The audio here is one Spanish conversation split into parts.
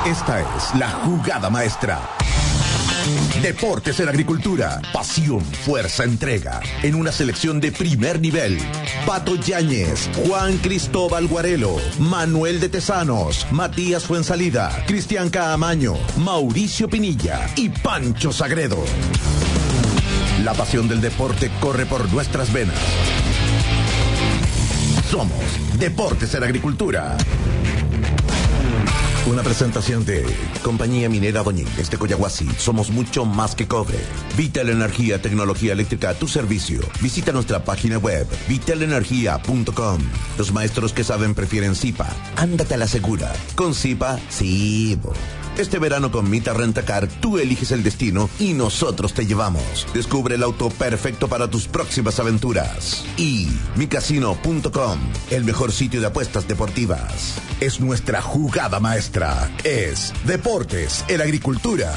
Esta es la jugada maestra. Deportes en Agricultura. Pasión, fuerza, entrega. En una selección de primer nivel. Pato Yáñez, Juan Cristóbal Guarelo, Manuel de Tesanos, Matías Fuensalida, Cristian Caamaño, Mauricio Pinilla y Pancho Sagredo. La pasión del deporte corre por nuestras venas. Somos Deportes en Agricultura. Una presentación de Compañía Minera Doñínguez de Coyahuasi. Somos mucho más que cobre. Vital Energía, tecnología eléctrica a tu servicio. Visita nuestra página web, vitalenergia.com. Los maestros que saben prefieren Zipa. Ándate a la segura. Con Zipa, sí. Este verano con Mita Rentacar, tú eliges el destino y nosotros te llevamos. Descubre el auto perfecto para tus próximas aventuras. Y micasino.com, el mejor sitio de apuestas deportivas. Es nuestra jugada maestra. Es Deportes en Agricultura.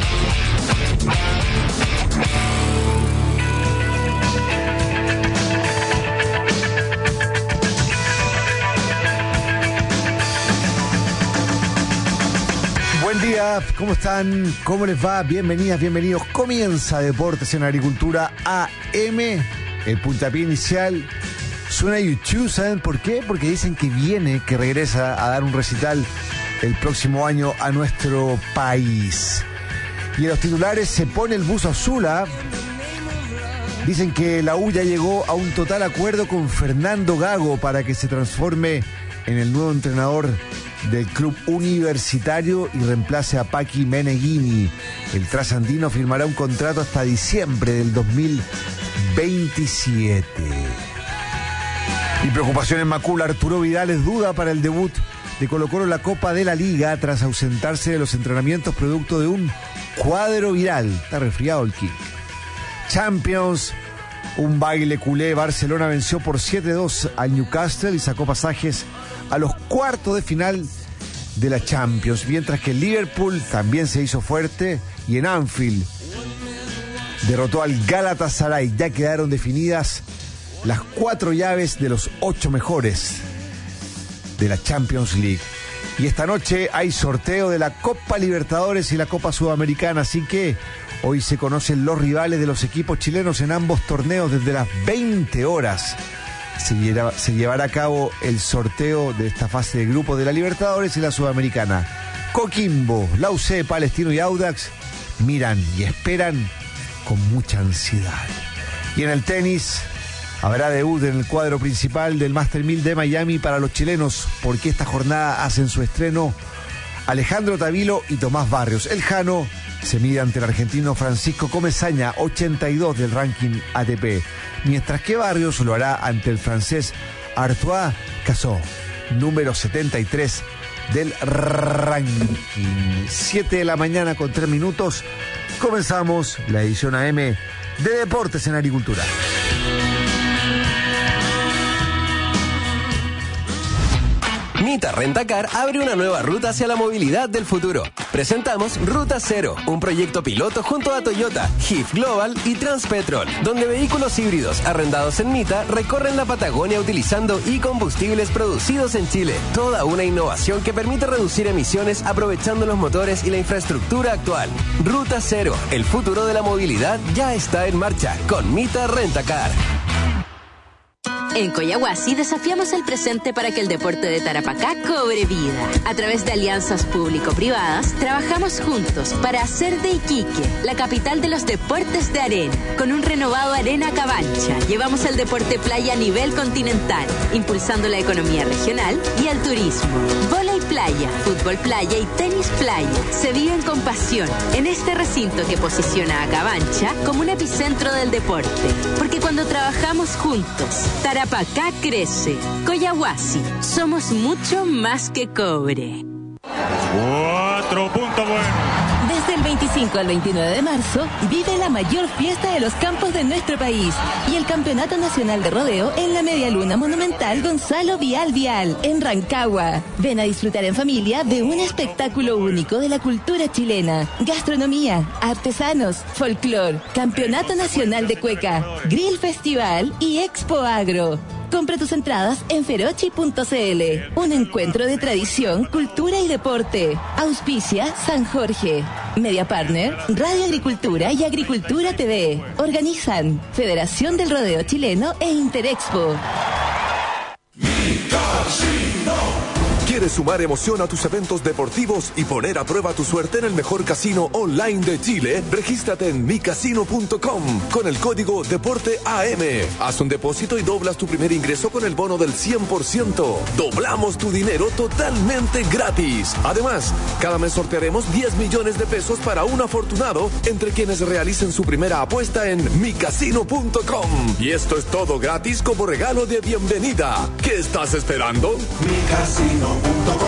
Buen día, ¿cómo están? ¿Cómo les va? Bienvenidas, bienvenidos. Comienza Deportes en Agricultura AM. El puntapié inicial suena YouTube, ¿saben por qué? Porque dicen que regresa a dar un recital el próximo año a nuestro país. Y en los titulares se pone el buzo azul. Dicen que la U ya llegó a un total acuerdo con Fernando Gago para que se transforme en el nuevo entrenador del club universitario y reemplace a Paqui Meneghini. El trasandino firmará un contrato hasta diciembre del 2027. Y preocupación en Macul. Arturo Vidal es duda para el debut de Colo-Colo en la Copa de la Liga tras ausentarse de los entrenamientos producto de un cuadro viral. Está resfriado el King. Champions. Un baile culé. Barcelona venció por 7-2 al Newcastle y sacó pasajes a los cuartos de final de la Champions, mientras que el Liverpool también se hizo fuerte y en Anfield derrotó al Galatasaray. Ya quedaron definidas las 4 llaves de los 8 mejores de la Champions League. Y esta noche hay sorteo de la Copa Libertadores y la Copa Sudamericana, así que hoy se conocen los rivales de los equipos chilenos en ambos torneos desde las 20 horas. Se llevará a cabo el sorteo de esta fase de grupos de la Libertadores y la Sudamericana. Coquimbo, la UC, Palestino y Audax miran y esperan con mucha ansiedad. Y en el tenis habrá debut en el cuadro principal del Master 1000 de Miami para los chilenos, porque esta jornada hacen su estreno Alejandro Tavilo y Tomás Barrios. El Jano se mide ante el argentino Francisco Comesaña, 82 del ranking ATP, mientras que Barrios lo hará ante el francés Artois Cazot, número 73 del ranking. 7 de la mañana con 3 minutos. Comenzamos la edición AM de Deportes en Agricultura. Mita Rentacar abre una nueva ruta hacia la movilidad del futuro. Presentamos Ruta Cero, un proyecto piloto junto a Toyota, HIF Global y Transpetrol, donde vehículos híbridos arrendados en Mita recorren la Patagonia utilizando e-combustibles producidos en Chile. Toda una innovación que permite reducir emisiones aprovechando los motores y la infraestructura actual. Ruta Cero, el futuro de la movilidad ya está en marcha con Mita Rentacar. En Coyahuasi desafiamos el presente para que el deporte de Tarapacá cobre vida. A través de alianzas público-privadas, trabajamos juntos para hacer de Iquique la capital de los deportes de arena. Con un renovado Arena Cabancha, llevamos el deporte playa a nivel continental, impulsando la economía regional y el turismo. Vóley playa, fútbol playa y tenis playa se viven con pasión en este recinto que posiciona a Cabancha como un epicentro del deporte. Porque cuando trabajamos juntos, Tarapacá crece. Coyahuasi, somos mucho más que cobre. 4 puntos buenos. Desde el 25 al 29 de marzo, vive la mayor fiesta de los campos de nuestro país y el Campeonato Nacional de Rodeo en la Medialuna Monumental Gonzalo Vial Vial, en Rancagua. Ven a disfrutar en familia de un espectáculo único de la cultura chilena, gastronomía, artesanos, folclor, Campeonato Nacional de Cueca, Grill Festival y Expo Agro. Compra tus entradas en ferochi.cl. Un encuentro de tradición, cultura y deporte. Auspicia San Jorge. Media Partner, Radio Agricultura y Agricultura TV. Organizan Federación del Rodeo Chileno e Interexpo. ¿Quieres sumar emoción a tus eventos deportivos y poner a prueba tu suerte en el mejor casino online de Chile? Regístrate en micasino.com con el código DEPORTEAM. Haz un depósito y doblas tu primer ingreso con el bono del 100%. Doblamos tu dinero totalmente gratis. Además, cada mes sortearemos 10 millones de pesos para un afortunado entre quienes realicen su primera apuesta en micasino.com. Y esto es todo gratis como regalo de bienvenida. ¿Qué estás esperando? Micasino.com.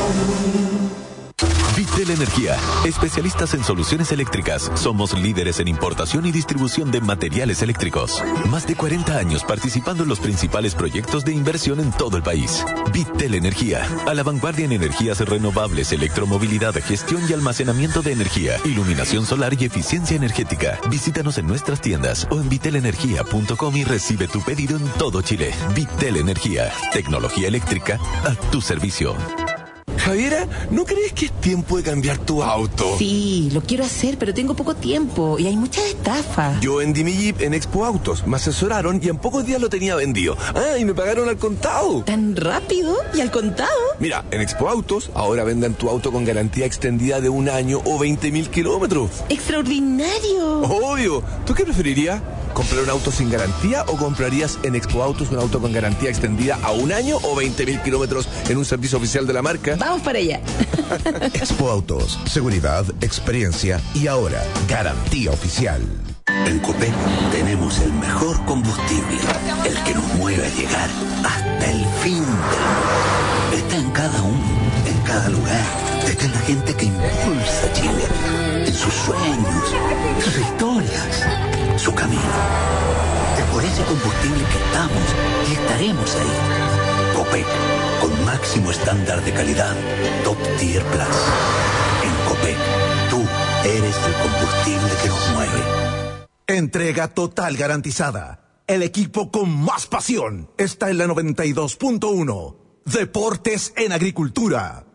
Vitel Energía, especialistas en soluciones eléctricas. Somos líderes en importación y distribución de materiales eléctricos. Más de 40 años participando en los principales proyectos de inversión en todo el país. Vitel Energía, a la vanguardia en energías renovables, electromovilidad, gestión y almacenamiento de energía, iluminación solar y eficiencia energética. Visítanos en nuestras tiendas o en vitelenergia.com y recibe tu pedido en todo Chile. Vitel Energía, tecnología eléctrica a tu servicio. Javiera, ¿no crees que es tiempo de cambiar tu auto? Sí, lo quiero hacer, pero tengo poco tiempo y hay muchas estafas. Yo vendí mi Jeep en Expo Autos, me asesoraron y en pocos días lo tenía vendido. Ah, y me pagaron al contado. ¿Tan rápido? ¿Y al contado? Mira, en Expo Autos ahora venden tu auto con garantía extendida de 1 año o 20.000 kilómetros. ¡Extraordinario! Obvio. ¿Tú qué preferirías? ¿Comprar un auto sin garantía o comprarías en Expo Autos un auto con garantía extendida a 1 año o 20.000 kilómetros en un servicio oficial de la marca? Vamos para allá. Expo Autos, seguridad, experiencia y ahora garantía oficial. En Copec tenemos el mejor combustible, el que nos mueve a llegar hasta el fin del mundo. Está en cada uno, en cada lugar. Está en la gente que impulsa a Chile, en sus sueños, sus historias, su camino. Es por ese combustible que estamos y estaremos ahí. Copec, con máximo estándar de calidad, Top Tier Plus. En Copec, tú eres el combustible que nos mueve. Entrega total garantizada. El equipo con más pasión está en la 92.1. Deportes en Agricultura.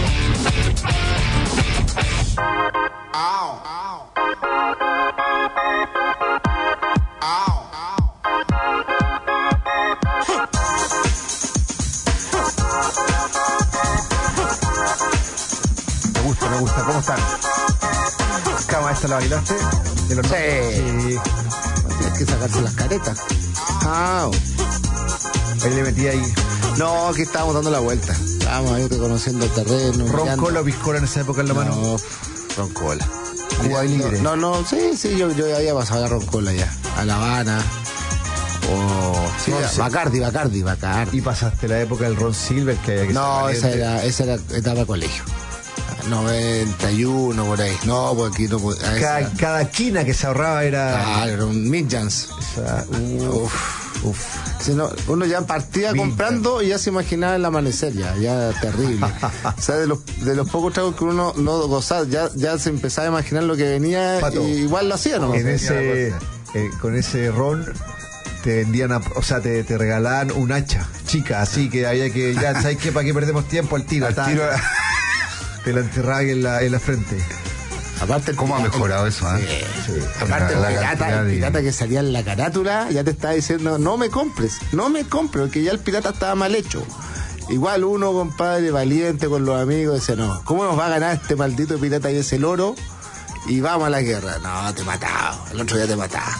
Me gusta. ¿Cómo están? Cama, ¿esta la bailaste? Sí. Tienes que sacarse las caretas. Ahí le metí ahí. No, aquí estábamos dando la vuelta. Estábamos ahí reconociendo el terreno. ¿Roncola o piscola en esa época en la mano? No, roncola. Cuba y libre. No, sí, yo había pasado a la roncola ya. A La Habana. Sí, no sé. Bacardi. ¿Y pasaste la época del Ron Silver que había que No, esa era etapa de colegio. 91 por ahí. No, porque aquí no. Cada quina que se ahorraba era. Era un Midjans. Si no, uno ya partía comprando y ya se imaginaba el amanecer, ya terrible. O sea, de los pocos tragos que uno no gozaba, ya se empezaba a imaginar lo que venía. Pato, y igual lo hacía, ¿no? Con ese ron te vendían, te regalaban un hacha chica, así que había que, ya, ¿sabes qué? ¿Para qué perdemos tiempo? Al tiro. Te la enterraba en la frente. Aparte, ¿cómo ha mejorado eso? Sí. Aparte, el pirata que salía en la carátula ya te estaba diciendo, no me compres, porque ya el pirata estaba mal hecho. Igual uno, compadre, valiente con los amigos, dice, no, ¿cómo nos va a ganar este maldito pirata y ese loro? Y vamos a la guerra. No, te mataba, el otro día te mataba.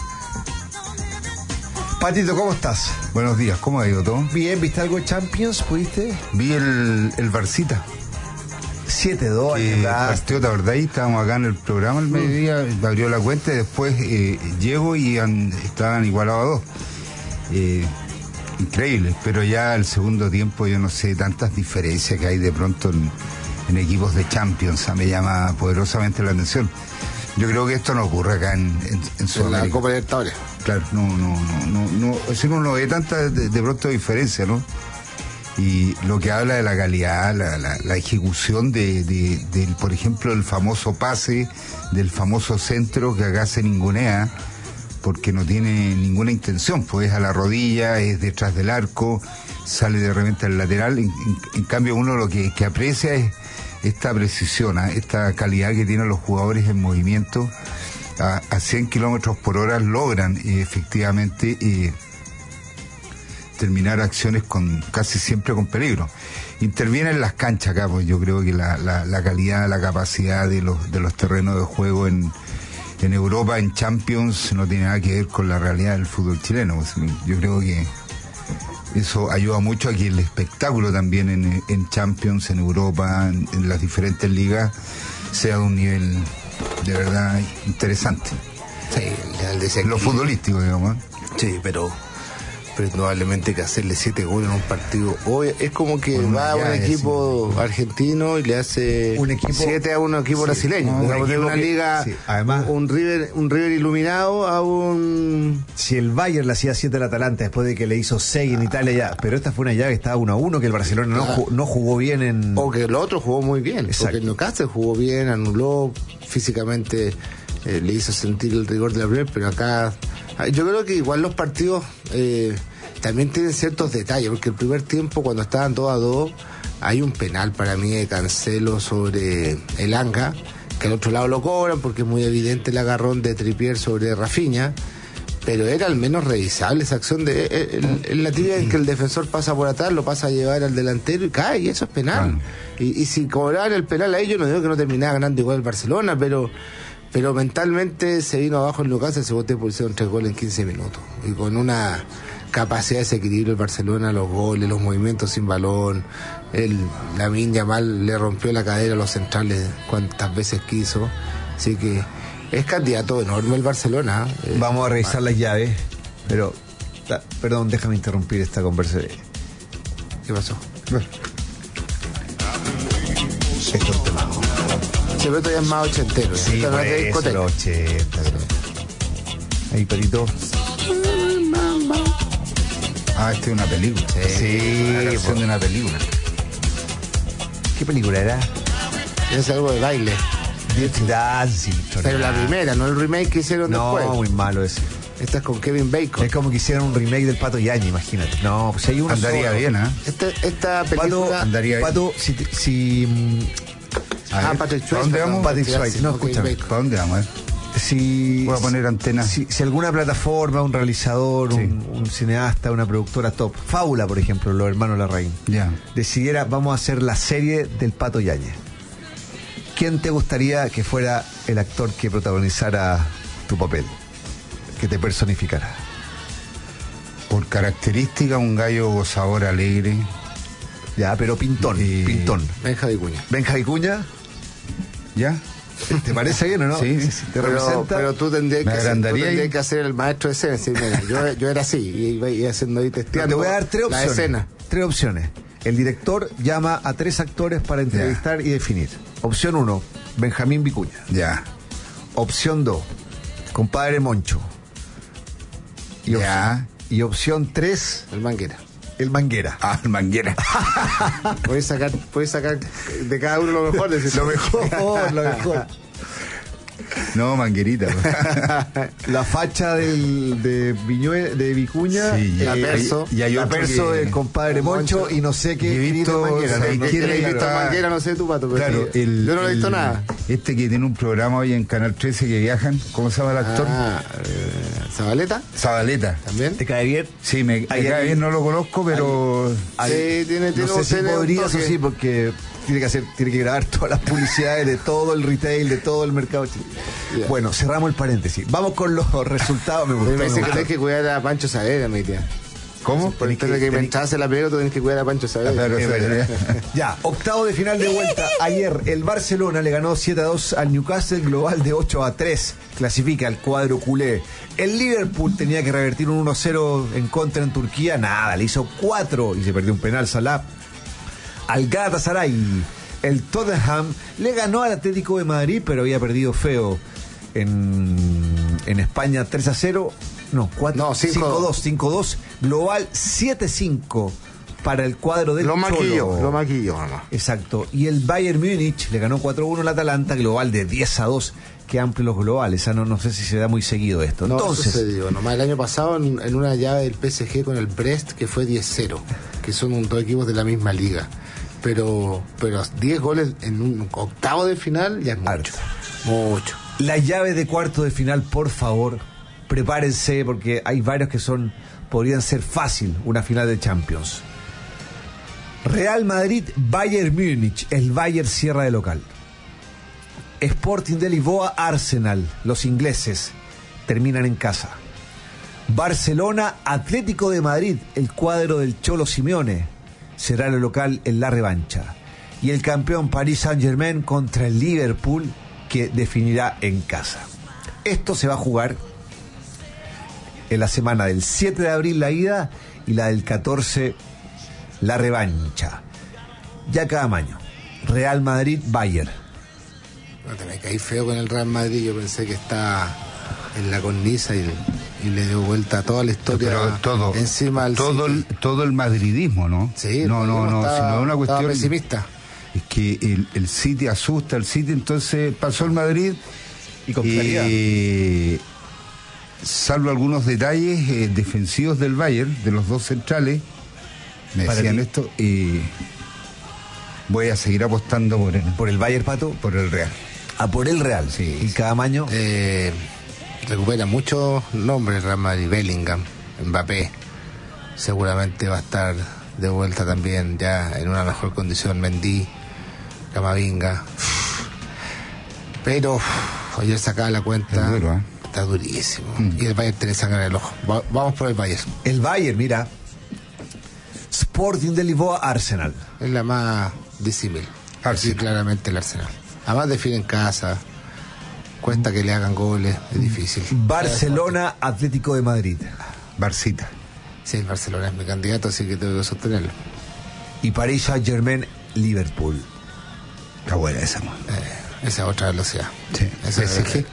Patito, ¿cómo estás? Buenos días, ¿cómo ha ido todo? Bien, ¿viste algo de Champions? ¿Pudiste? Vi el Barcita. 7-2. Partió, ¿te acordás? Estábamos acá en el programa al mediodía, abrió la cuenta y después llego y estaban igualados a 2. Increíble, pero ya el segundo tiempo yo no sé, tantas diferencias que hay de pronto en equipos de Champions, me llama poderosamente la atención. Yo creo que esto no ocurre acá en Sudamérica. En la Copa Libertadores. Claro, no, es uno no ve tanta de pronto diferencia, ¿no? Y lo que habla de la calidad, la ejecución del, por ejemplo, el famoso pase, del famoso centro que acá se ningunea, porque no tiene ninguna intención, pues es a la rodilla, es detrás del arco, sale de repente al lateral. En cambio uno lo que aprecia es esta precisión, esta calidad que tienen los jugadores en movimiento. A 100 kilómetros por hora logran efectivamente terminar acciones casi siempre con peligro. Intervienen las canchas acá, pues yo creo que la calidad, la capacidad de los terrenos de juego en Europa, en Champions, no tiene nada que ver con la realidad del fútbol chileno. Pues, yo creo que eso ayuda mucho a que el espectáculo también en Champions, en Europa, en las diferentes ligas, sea de un nivel de verdad interesante. Sí, lo futbolístico, digamos. Sí, pero probablemente que hacerle 7 goles en un partido hoy es como que va a un equipo argentino y le hace 7 a un equipo brasileño, de una liga, además un River iluminado a un... Si el Bayern le hacía 7 al Atalanta después de que le hizo 6 en Italia ya, pero esta fue una llave que estaba 1-1, que el Barcelona no jugó bien en... O que el otro jugó muy bien. Exacto. Porque el Newcastle jugó bien, anuló físicamente, le hizo sentir el rigor de la primera, pero acá yo creo que igual los partidos también tienen ciertos detalles, porque el primer tiempo, cuando estaban 2-2, hay un penal para mí de Cancelo sobre el Anga, que al otro lado lo cobran porque es muy evidente el agarrón de Trippier sobre Rafinha, pero era al menos revisable esa acción en la tibia en que el defensor pasa por atrás, lo pasa a llevar al delantero y cae, y eso es penal. Y si cobraban el penal ahí, yo no digo que no terminaba ganando igual el Barcelona, pero mentalmente se vino abajo el Newcastle, se bote por hicieron 3 goles en 15 minutos. Y con una capacidad de desequilibrio el Barcelona, los goles, los movimientos sin balón, Lamine Yamal le rompió la cadera a los centrales cuantas veces quiso. Así que es candidato enorme el Barcelona. Vamos a revisar las llaves, pero perdón, déjame interrumpir esta conversación. ¿Qué pasó? Esto es un tema. Pero esto ya es más ochentero. Sí, no es pues, los 80. Ahí, Perito. Esta es una película. Sí, la canción de una película. ¿Qué película era? Es algo de baile. Dirty Dancing. Pero la primera, no el remake que hicieron después. No, muy malo ese. Esta es con Kevin Bacon. Es como que hicieran un remake del Pato Yañez, imagínate. No, pues hay uno andaría solo. Bien, ¿eh? Esta película... Pato, andaría Pato, si Patrick Swayze. ¿Dónde vamos? Patrick Swayze. No, escúchame. ¿Para dónde vamos? Si voy a poner antena. Si alguna plataforma, un realizador, sí, un cineasta, una productora top, Fábula, por ejemplo, los hermanos Larraín, decidiera, vamos a hacer la serie del Pato Yañez, ¿quién te gustaría que fuera el actor que protagonizara tu papel? Que te personificara. Por característica, un gallo gozador, alegre. Ya, pero pintón. Benja Vicuña. Benja Vicuña. ¿Ya? ¿Te parece bien o no? Sí. ¿Te representa? Pero tú tendrías que hacer el maestro de escena. Sí, mira, yo era así, y iba haciendo ahí testeando. Te voy a dar 3 opciones. La escena. 3 opciones. El director llama a 3 actores para entrevistar y definir. Opción 1, Benjamín Vicuña. Ya. Opción 2, compadre Moncho. Y opción 3, el Manguera. El Manguera. El Manguera. Puedes sacar de cada uno lo mejor. Lo mejor. No, Manguerita. La facha de Vicuña, sí, la perso del compadre Moncho, y no sé qué he visto Manguera. ¿Quién ha visto a Manguera? No sé tu Pato, pero claro, yo no he visto nada. Este que tiene un programa hoy en Canal 13 que viajan, ¿cómo se llama el actor? Zabaleta. ¿También? ¿Te cae bien? Sí, me cae bien, no lo conozco, pero... Sí, tiene no sé si podría, eso sí, porque... Tiene que grabar todas las publicidades de todo el retail, de todo el mercado. Yeah. Bueno, cerramos el paréntesis. Vamos con los resultados. Me dice que tenés que cuidar a Pancho Saavedra, mi tía. ¿Cómo? Por que me entraste la pelea, tú tenés que cuidar a Pancho Saavedra. Ya, octavo de final de vuelta. Ayer el Barcelona le ganó 7-2 al Newcastle, global de 8-3. Clasifica al cuadro culé. El Liverpool tenía que revertir un 1-0 en contra en Turquía. Nada, le hizo 4 y se perdió un penal Salah. Al Galatasaray, el Tottenham le ganó al Atlético de Madrid, pero había perdido feo en España 3-0. No, 5-2. Global 7-5 para el cuadro del Lo maquilló, mamá. Exacto. Y el Bayern Múnich le ganó 4-1 al Atalanta, global de 10-2. que amplio los globales. No sé si se da muy seguido esto. No, entonces, sucedió. Nomás el año pasado en una llave del PSG con el Brest, que fue 10-0, que son dos equipos de la misma liga. Pero 10 goles en un octavo de final ya es mucho. Mucho. La llave de cuarto de final, por favor, prepárense, porque hay varios que podrían ser fácil una final de Champions. Real Madrid, Bayern Múnich. El Bayern cierra de local. Sporting de Lisboa, Arsenal. Los ingleses terminan en casa. Barcelona, Atlético de Madrid. El cuadro del Cholo Simeone será el local en la revancha. Y el campeón Paris Saint-Germain contra el Liverpool, que definirá en casa. Esto se va a jugar en la semana del 7 de abril la ida y la del 14 la revancha. Ya cada año. Real Madrid, Bayern. No te me caí feo con el Real Madrid. Yo pensé que está en la cornisa y le dio vuelta a toda la historia. Pero todo, encima todo el madridismo, ¿no? Sí, no, sino es una cuestión pesimista. Es que el City asusta, entonces pasó el Madrid y con claridad. Salvo algunos detalles defensivos del Bayern, de los dos centrales, me decían esto, y voy a seguir apostando por el Bayern, Pato. Por el Real. Por el Real, sí. Y cada año recupera muchos nombres Real Madrid. Bellingham, Mbappé, seguramente va a estar de vuelta también ya en una mejor condición. Mendy, Camavinga, pero ayer sacaba la cuenta. Duro, ¿eh? Está durísimo. Y el Bayern tiene sangre en el ojo. Vamos por el Bayern. El Bayern, mira. Sporting de Lisboa, Arsenal. Es la más disímil. Sí, claramente el Arsenal. Además define en casa. Cuesta que le hagan goles. Es difícil. Barcelona, Atlético de Madrid. Barcita. Sí, el Barcelona es mi candidato, así que tengo que sostenerlo. Y Paris Saint-Germain, Liverpool. Está buena esa, man. Esa otra velocidad. Sí. Esa PSG.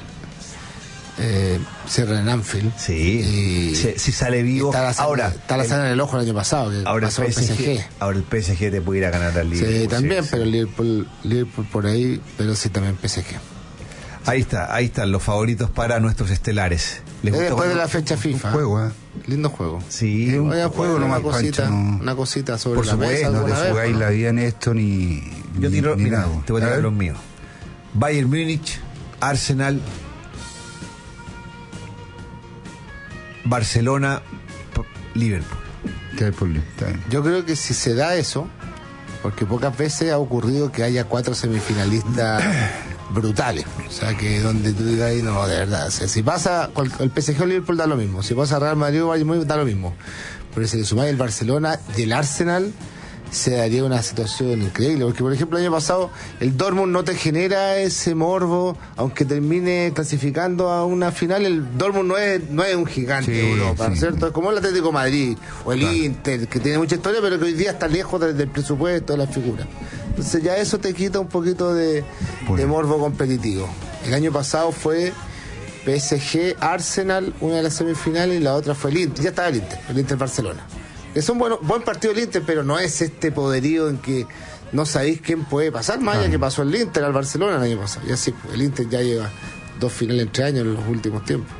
Cierra en Anfield. Sí. Si sale vivo. Está la sangre en el ojo el año pasado. Que ahora pasó el PSG. Ahora el PSG te puede ir a ganar al Liverpool. Sí, también, pero el Liverpool por ahí, pero sí también PSG. Ahí están los favoritos para nuestros estelares. Después de la fecha FIFA. Juego, lindo juego. Sí, es un juego nomás, una cosita sobre la mesa. No te jugáis la vida en esto ni. Yo tiro, ni mira, nada. te voy a tirar los míos. Bayern Múnich, Arsenal, Barcelona, Liverpool. Yo creo que si se da eso, porque pocas veces ha ocurrido que haya 4 semifinalistas brutales, o sea que donde tú digas ahí, no, de verdad, o sea, si pasa el PSG o Liverpool da lo mismo, si pasa Real Madrid o Bayern Múnich da lo mismo, pero si le sumáis el Barcelona y el Arsenal, se daría una situación increíble, porque por ejemplo el año pasado el Dortmund no te genera ese morbo, aunque termine clasificando a una final. El Dortmund no es un gigante de Europa, ¿cierto? Es como el Atlético de Madrid o el Inter, que tiene mucha historia, pero que hoy día está lejos del presupuesto de las figuras. Entonces ya eso te quita un poquito de morbo competitivo. El año pasado fue PSG, Arsenal, una de las semifinales, y la otra fue el Inter. Ya estaba el Inter Barcelona. Es un buen partido el Inter, pero no es este poderío en que no sabéis quién puede pasar, más allá que pasó el Inter al Barcelona el año pasado. Y así, el Inter ya lleva 2 finales entre años en los últimos tiempos.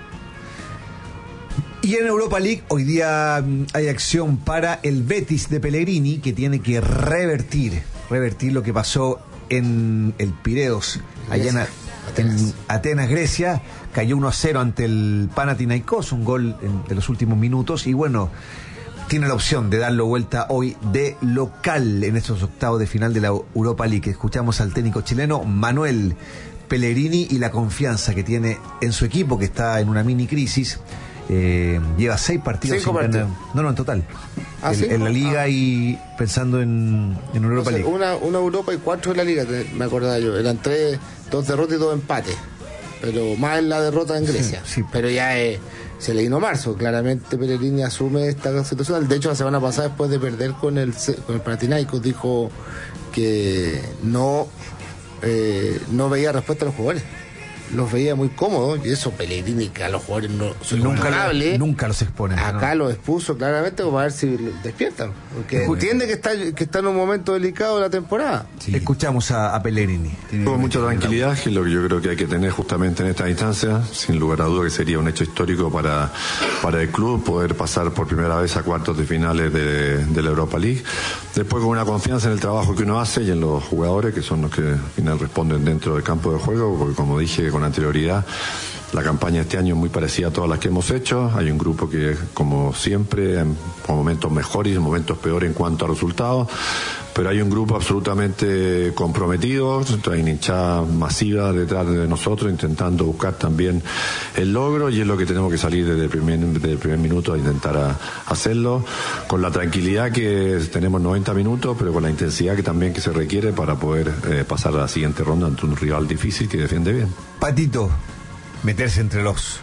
Y en Europa League hoy día hay acción para el Betis de Pellegrini, que tiene que revertir lo que pasó en el Pireos, allá en Atenas, Grecia. Cayó 1-0 ante el Panathinaikos, un gol de los últimos minutos, y bueno, tiene la opción de darlo vuelta hoy de local en estos octavos de final de la Europa League. Escuchamos al técnico chileno Manuel Pellegrini y la confianza que tiene en su equipo, que está en una mini crisis. Lleva 6 partidos. 5 partidos. No, en total. En la liga y pensando en Europa League. Una Europa y 4 en la liga, me acordaba yo. Eran 2 derrotas y 2 empates. Pero más en la derrota en Grecia. Sí. Pero ya se le vino marzo. Claramente Pellegrini asume esta situación. De hecho, la semana pasada, después de perder con el Panathinaikos, dijo que no veía respuesta a los jugadores. los veía muy cómodos, y eso Pellegrini, que a los jugadores no son nunca los expone. Acá los expuso claramente para ver si despiertan, porque entiende que está en un momento delicado de la temporada. Sí. Escuchamos a Pellegrini. Tuvo mucha tranquilidad, que es lo que yo creo que hay que tener justamente en esta instancia, sin lugar a duda que sería un hecho histórico para el club poder pasar por primera vez a cuartos de finales de la Europa League, después con una confianza en el trabajo que uno hace y en los jugadores, que son los que al final responden dentro del campo de juego, porque como dije con anterioridad, la campaña este año es muy parecida a todas las que hemos hecho. Hay un grupo que, como siempre, en momentos mejores y en momentos peores en cuanto a resultados, pero hay un grupo absolutamente comprometido, hay una hinchada masiva detrás de nosotros intentando buscar también el logro, y es lo que tenemos que salir desde el primer minuto a intentar hacerlo, con la tranquilidad que tenemos 90 minutos, pero con la intensidad que también que se requiere para poder pasar a la siguiente ronda ante un rival difícil que defiende bien. Patito, meterse entre los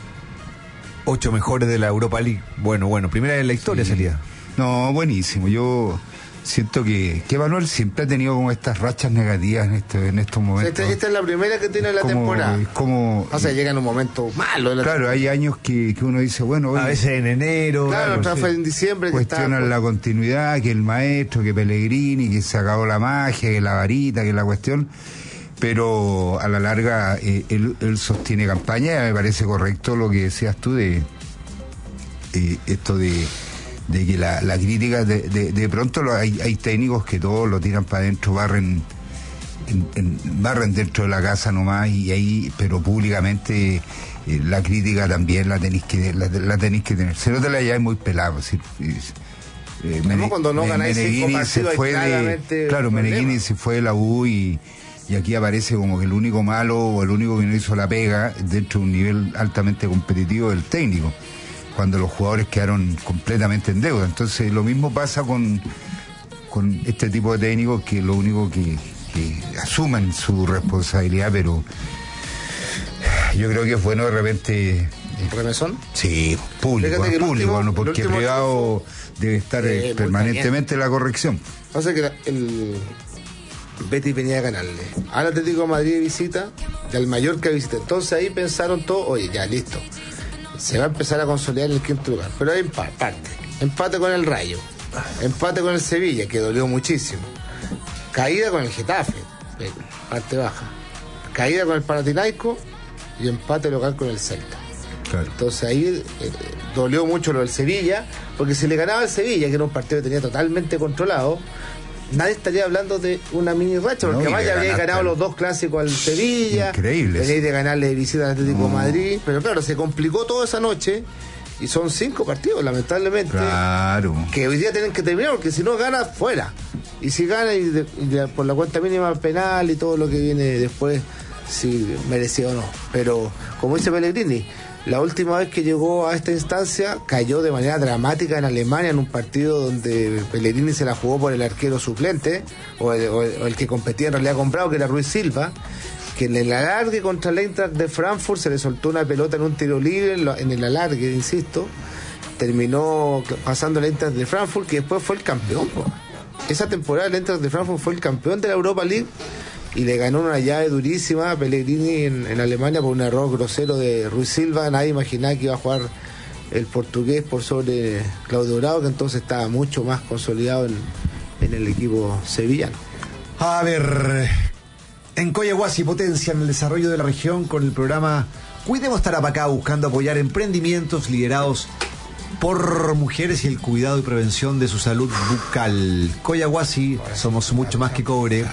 8 mejores de la Europa League. Bueno, primera en la historia sería. No, buenísimo. Yo siento que Manuel siempre ha tenido como estas rachas negativas en estos momentos. Esta es la primera que tiene la temporada. O sea, llega en un momento malo. Claro, hay años que uno dice, bueno... a veces en enero. Claro, fue en diciembre. Cuestionan la continuidad, que el maestro, que Pellegrini, que se acabó la magia, que la varita, que la cuestión... Pero a la larga él sostiene campaña, y me parece correcto lo que decías tú de esto de que la crítica de pronto hay técnicos que todos lo tiran para adentro, barren dentro de la casa nomás, y ahí, pero públicamente la crítica también la tenéis que tener. Si no te la lleváis muy pelado, cuando no ganáis 5 partidos, Meneghini se fue de la U y aquí aparece como que el único malo o el único que no hizo la pega dentro de un nivel altamente competitivo del técnico, cuando los jugadores quedaron completamente en deuda. Entonces lo mismo pasa con este tipo de técnicos, que lo único que asumen su responsabilidad, pero yo creo que es bueno de repente... ¿Remesón? Sí, público, ¿no? Porque privado debe estar permanentemente en la corrección. O sea que el Betis venía a ganarle al Atlético de Madrid de visita y al Mallorca de visita. Entonces ahí pensaron todos, oye, ya listo, se va a empezar a consolidar en el quinto lugar. Pero hay empate con el Rayo, empate con el Sevilla, que dolió muchísimo, caída con el Getafe, parte baja, caída con el Panathinaikos y empate local con el Celta. Claro. Entonces ahí dolió mucho lo del Sevilla, porque si le ganaba al Sevilla, que era un partido que tenía totalmente controlado, nadie estaría hablando de una mini racha, porque además ya había ganado los 2 clásicos al Sevilla. Increíble. Tenéis de ganarle de visita al Atlético de Madrid, pero claro, se complicó toda esa noche y son 5 partidos, lamentablemente. Claro. Que hoy día tienen que terminar, porque si no gana, fuera. Y si gana y por la cuenta mínima penal y todo lo que viene después, si merecía o no. Pero, como dice Pellegrini, la última vez que llegó a esta instancia cayó de manera dramática en Alemania, en un partido donde Pellegrini se la jugó por el arquero suplente, o el que competía en realidad comprado, que era Ruiz Silva, que en el alargue contra el Eintracht de Frankfurt se le soltó una pelota en un tiro libre, en el alargue, insisto, terminó pasando el Eintracht de Frankfurt, que después fue el campeón. Esa temporada el Eintracht de Frankfurt fue el campeón de la Europa League, y le ganó una llave durísima a Pellegrini en Alemania por un error grosero de Ruiz Silva. Nadie imaginaba que iba a jugar el portugués por sobre Claudio Dorado, que entonces estaba mucho más consolidado en el equipo sevillano. A ver, en Coyahuasi potencian el desarrollo de la región con el programa Cuidemos Tarapacá, buscando apoyar emprendimientos liderados por mujeres y el cuidado y prevención de su salud bucal. Coyahuasi, somos mucho más que cobre.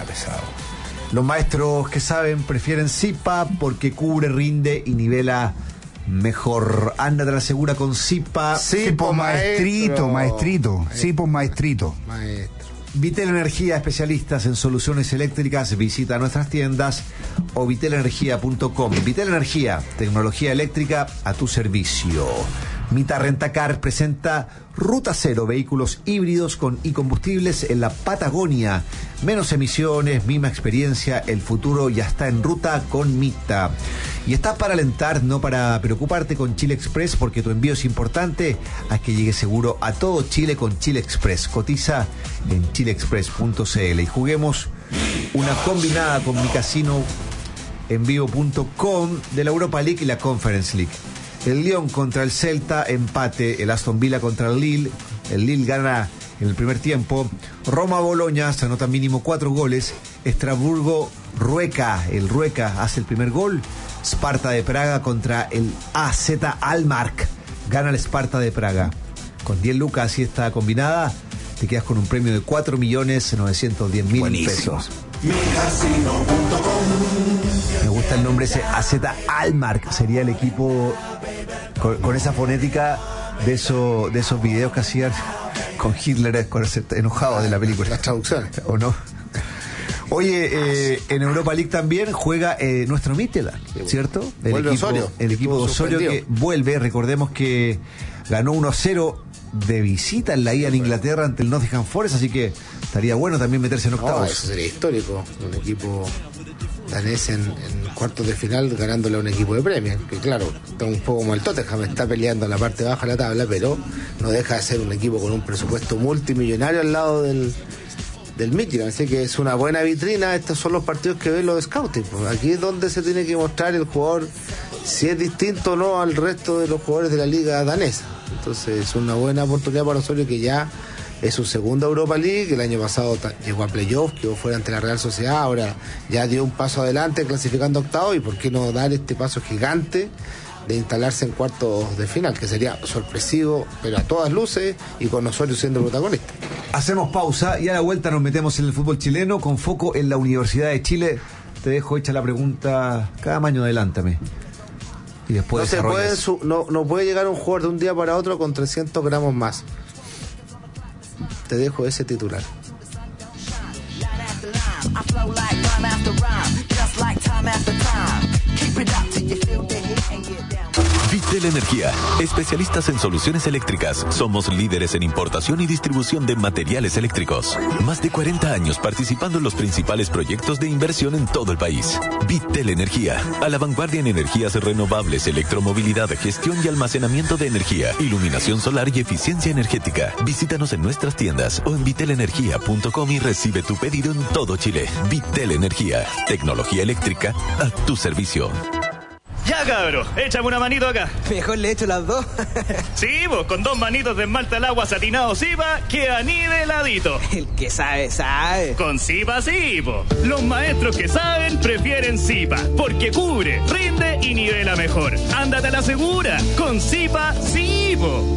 Los maestros que saben prefieren Zipa porque cubre, rinde y nivela mejor. Anda, te la segura con Zipa. Zipo maestrito. Zipo maestrito. Vitel Energía, especialistas en soluciones eléctricas. Visita nuestras tiendas o vitelenergia.com. Vitel Energía, tecnología eléctrica a tu servicio. Mita Rentacar presenta Ruta Cero, vehículos híbridos y combustibles en la Patagonia. Menos emisiones, misma experiencia, el futuro ya está en ruta con Mita. Y estás para alentar, no para preocuparte con Chile Express, porque tu envío es importante. Haz que llegue seguro a todo Chile con Chile Express. Cotiza en chileexpress.cl y juguemos una combinada con Mi Casino en vivo.com de la Europa League y la Conference League. El Lyon contra el Celta, empate. El Aston Villa contra el Lille. El Lille gana en el primer tiempo. Roma-Boloña, se anotan mínimo 4 goles. Estrasburgo-Rueca, el Rueca hace el primer gol. Sparta de Praga contra el AZ Alkmaar, gana el Sparta de Praga. Con 10 lucas, así está combinada, te quedas con un premio de 4.910.000 pesos. Me gusta el nombre ese, AZ Alkmaar, sería el equipo con esa fonética de esos videos que hacían con Hitler enojado de la película. Las traducciones. ¿O no? Oye, en Europa League también juega nuestro Midtjylland, ¿cierto? El equipo de Osorio que vuelve. Recordemos que ganó 1-0 de visita en la ida en Inglaterra ante el Nottingham Forest, así que estaría bueno también meterse en octavos. Eso sería histórico, un equipo danés en cuartos de final ganándole a un equipo de Premier, que claro, está un poco como el Tottenham, está peleando en la parte baja de la tabla, pero no deja de ser un equipo con un presupuesto multimillonario al lado del Midtjylland, así que es una buena vitrina. Estos son los partidos que ven los scouting. Aquí es donde se tiene que mostrar el jugador si es distinto o no al resto de los jugadores de la liga danesa. Entonces es una buena oportunidad para Osorio, que ya es su segunda Europa League. El año pasado llegó a playoff, quedó fuera ante la Real Sociedad, ahora ya dio un paso adelante clasificando octavo, y por qué no dar este paso gigante de instalarse en cuartos de final, que sería sorpresivo, pero a todas luces, y con Osorio siendo protagonista. Hacemos pausa y a la vuelta nos metemos en el fútbol chileno con foco en la Universidad de Chile. Te dejo hecha la pregunta, cada año adelántame. Y después no puede llegar un jugador de un día para otro con 300 gramos más. Te dejo ese titular. Vitel Energía, especialistas en soluciones eléctricas. Somos líderes en importación y distribución de materiales eléctricos. Más de 40 años participando en los principales proyectos de inversión en todo el país. Vitel Energía, a la vanguardia en energías renovables, electromovilidad, gestión y almacenamiento de energía, iluminación solar y eficiencia energética. Visítanos en nuestras tiendas o en vitelenergia.com y recibe tu pedido en todo Chile. Vitel Energía, tecnología eléctrica a tu servicio. Ya, cabro, échame una manito acá. Mejor le echo las dos. Sí, vos, con 2 manitos de esmalte al agua satinado Zipa, queda niveladito. El que sabe, sabe. Con Zipa sí, po. Los maestros que saben prefieren Zipa, porque cubre, rinde y nivela mejor. Ándate a la segura, con Zipa sí, po.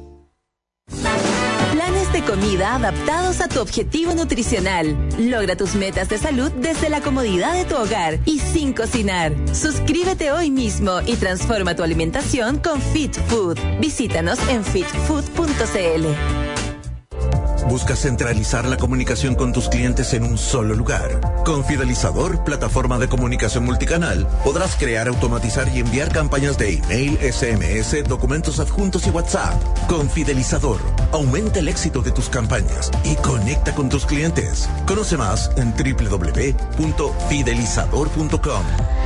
Planes de comida adaptados a tu objetivo nutricional. Logra tus metas de salud desde la comodidad de tu hogar y sin cocinar. Suscríbete hoy mismo y transforma tu alimentación con Fit Food. Visítanos en fitfood.cl. ¿Buscas centralizar la comunicación con tus clientes en un solo lugar? Con Fidelizador, plataforma de comunicación multicanal, podrás crear, automatizar y enviar campañas de email, SMS, documentos adjuntos y WhatsApp. Con Fidelizador, aumenta el éxito de tus campañas y conecta con tus clientes. Conoce más en www.fidelizador.com.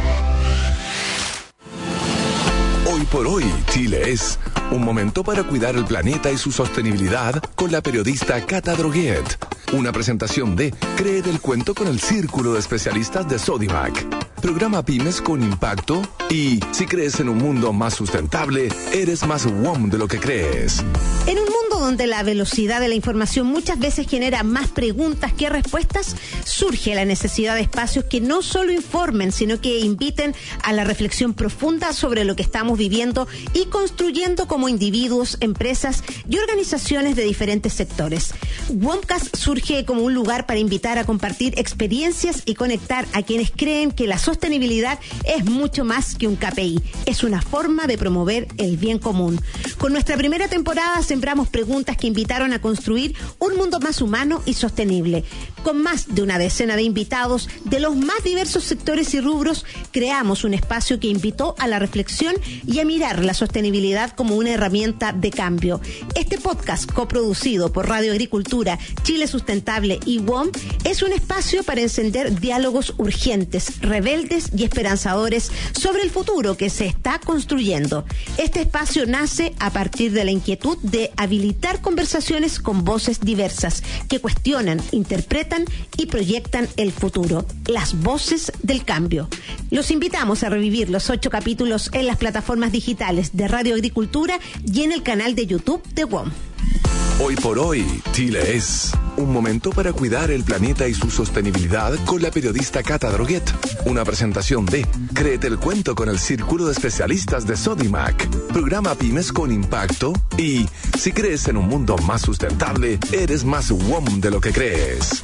Hoy por hoy, Chile es un momento para cuidar el planeta y su sostenibilidad con la periodista Cata Droguet. Una presentación de Cree del Cuento con el Círculo de Especialistas de Sodimac. Programa Pymes con Impacto y si crees en un mundo más sustentable, eres más WOM de lo que crees. En un mundo donde la velocidad de la información muchas veces genera más preguntas que respuestas, surge la necesidad de espacios que no solo informen, sino que inviten a la reflexión profunda sobre lo que estamos viviendo y construyendo como individuos, empresas y organizaciones de diferentes sectores. WOMcast surge como un lugar para invitar a compartir experiencias y conectar a quienes creen que la sostenibilidad es mucho más que un KPI, es una forma de promover el bien común. Con nuestra primera temporada sembramos preguntas que invitaron a construir un mundo más humano y sostenible. Con más de una decena de invitados de los más diversos sectores y rubros, creamos un espacio que invitó a la reflexión y a mirar la sostenibilidad como una herramienta de cambio. Este podcast, coproducido por Radio Agricultura, Chile Sustentable y WOM, es un espacio para encender diálogos urgentes, rebeldes y esperanzadores sobre el futuro que se está construyendo. Este espacio nace a partir de la inquietud de habilitar invitar conversaciones con voces diversas que cuestionan, interpretan y proyectan el futuro. Las voces del cambio. Los invitamos a revivir los 8 capítulos en las plataformas digitales de Radio Agricultura y en el canal de YouTube de WOM. Hoy por hoy, Chile es un momento para cuidar el planeta y su sostenibilidad con la periodista Cata Droguet. Una presentación de Créete el cuento con el Círculo de Especialistas de Sodimac. Programa Pymes con Impacto. Y si crees en un mundo más sustentable, eres más WOM de lo que crees.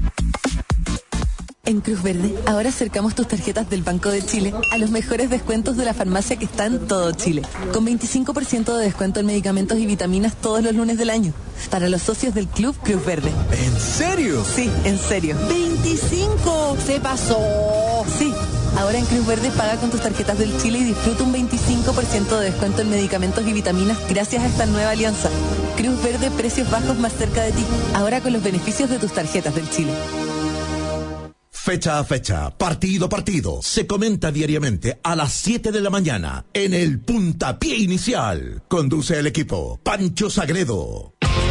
En Cruz Verde, ahora acercamos tus tarjetas del Banco de Chile a los mejores descuentos de la farmacia que está en todo Chile. Con 25% de descuento en medicamentos y vitaminas todos los lunes del año. Para los socios del Club Cruz Verde. ¿En serio? Sí, en serio. ¡25! ¡Se pasó! Sí. Ahora en Cruz Verde paga con tus tarjetas del Chile y disfruta un 25% de descuento en medicamentos y vitaminas gracias a esta nueva alianza. Cruz Verde, precios bajos más cerca de ti. Ahora con los beneficios de tus tarjetas del Chile. Fecha a fecha, partido a partido, se comenta diariamente a las 7 de la mañana en el Puntapié Inicial. Conduce el equipo Pancho Sagredo.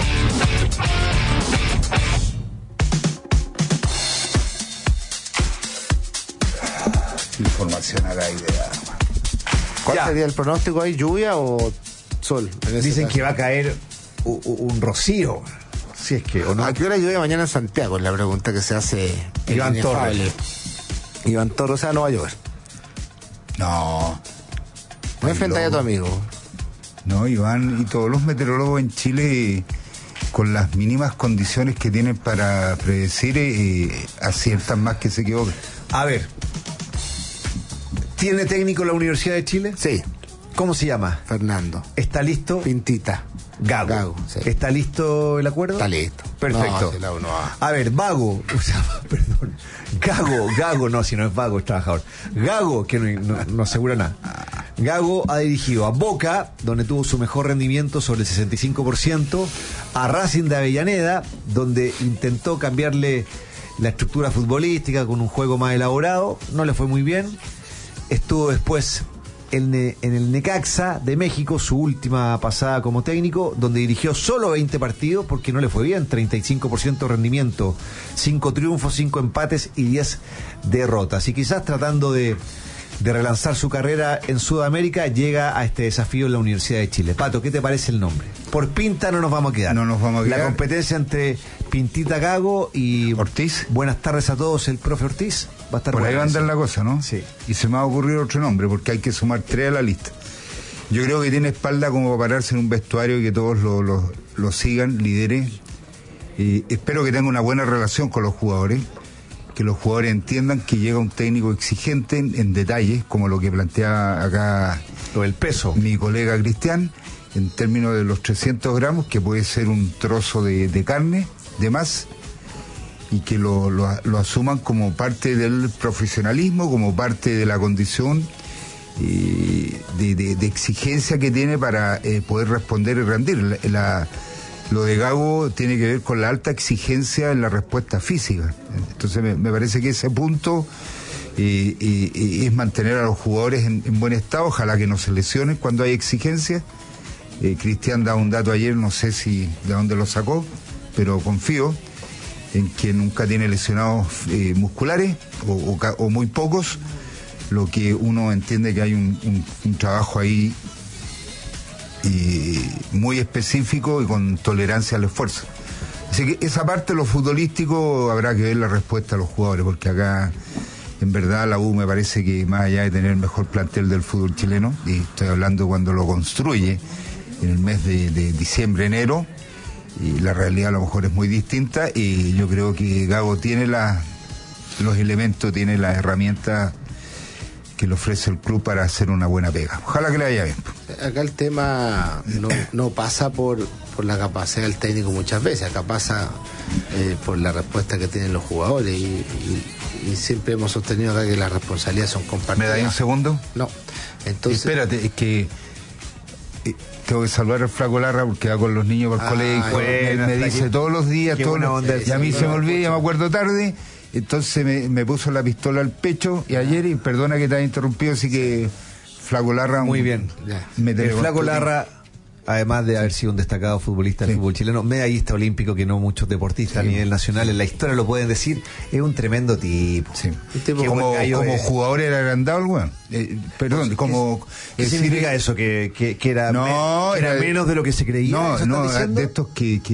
Información a la idea. ¿Cuál sería el pronóstico ahí? ¿Lluvia o sol? Dicen que va a caer un rocío. Si es que, ¿o no? ¿A qué hora llueve mañana en Santiago? Es la pregunta que se hace Iván Torres. Iván Torres, o sea, no va a llover. No. No enfrentáis a tu amigo. No, Iván, y todos los meteorólogos en Chile, con las mínimas condiciones que tienen para predecir, aciertan más que se equivocan. A ver, ¿tiene técnico la Universidad de Chile? Sí. ¿Cómo se llama? Fernando. ¿Está listo? Pintita. Gago. Sí. ¿Está listo el acuerdo? Está listo. Perfecto. No, a ver, Vago, o sea, perdón. Gago, no, si no es Vago, es trabajador. Gago, que no asegura nada. Gago ha dirigido a Boca, donde tuvo su mejor rendimiento sobre el 65%, a Racing de Avellaneda, donde intentó cambiarle la estructura futbolística con un juego más elaborado, no le fue muy bien. Estuvo después en el Necaxa de México, su última pasada como técnico, donde dirigió solo 20 partidos porque no le fue bien, 35% de rendimiento, 5 triunfos, 5 empates y 10 derrotas. Y quizás tratando de relanzar su carrera en Sudamérica, llega a este desafío en la Universidad de Chile. Pato, ¿qué te parece el nombre? Por Pinta no nos vamos a quedar. No nos vamos a quedar. La competencia entre Pintita Gago y Ortiz. Buenas tardes a todos, el profe Ortiz. Va a estar por ahí va a andar la cosa, ¿no? Sí. Y se me ha ocurrido otro nombre, porque hay que sumar 3 a la lista. Yo creo que tiene espalda como para pararse en un vestuario y que todos lo sigan, lidere. Espero que tenga una buena relación con los jugadores, que los jugadores entiendan que llega un técnico exigente en detalles, como lo que plantea acá lo del peso, mi colega Cristian, en términos de los 300 gramos, que puede ser un trozo de carne de más, y que lo asuman como parte del profesionalismo, como parte de la condición de exigencia que tiene para poder responder y rendir. Lo de Gago tiene que ver con la alta exigencia en la respuesta física. Entonces me parece que ese punto es mantener a los jugadores en buen estado, ojalá que no se lesionen cuando hay exigencia. Cristian da un dato ayer, no sé si de dónde lo sacó, pero confío en que nunca tiene lesionados musculares o muy pocos, lo que uno entiende que hay un trabajo ahí muy específico y con tolerancia al esfuerzo. Así que esa parte de lo futbolístico habrá que ver la respuesta a los jugadores, porque acá en verdad la U me parece que más allá de tener el mejor plantel del fútbol chileno, y estoy hablando cuando lo construye en el mes de diciembre, enero, y la realidad a lo mejor es muy distinta, y yo creo que Gago tiene los elementos, tiene las herramientas que le ofrece el club para hacer una buena pega. Ojalá que le vaya bien. Acá el tema no pasa por la capacidad del técnico muchas veces, acá pasa por la respuesta que tienen los jugadores y siempre hemos sostenido acá que las responsabilidades son compartidas. ¿Me da un segundo? No. Entonces, espérate, es que tengo que saludar al Flaco Larra porque va con los niños por el colegio. Bueno, me dice todos los días, y a mí se me olvida, ya me acuerdo tarde. Entonces me puso la pistola al pecho y ayer, y perdona que te haya interrumpido, así que Flaco Larra... Muy bien. El Flaco Larra además de haber sido un destacado futbolista del fútbol chileno, medallista olímpico, que no muchos deportistas a nivel nacional en la historia lo pueden decir, es un tremendo tipo. Sí. Como jugador era agrandado el weón. ¿Qué significa eso? ¿Que era, era menos de lo que se creía? No, de estos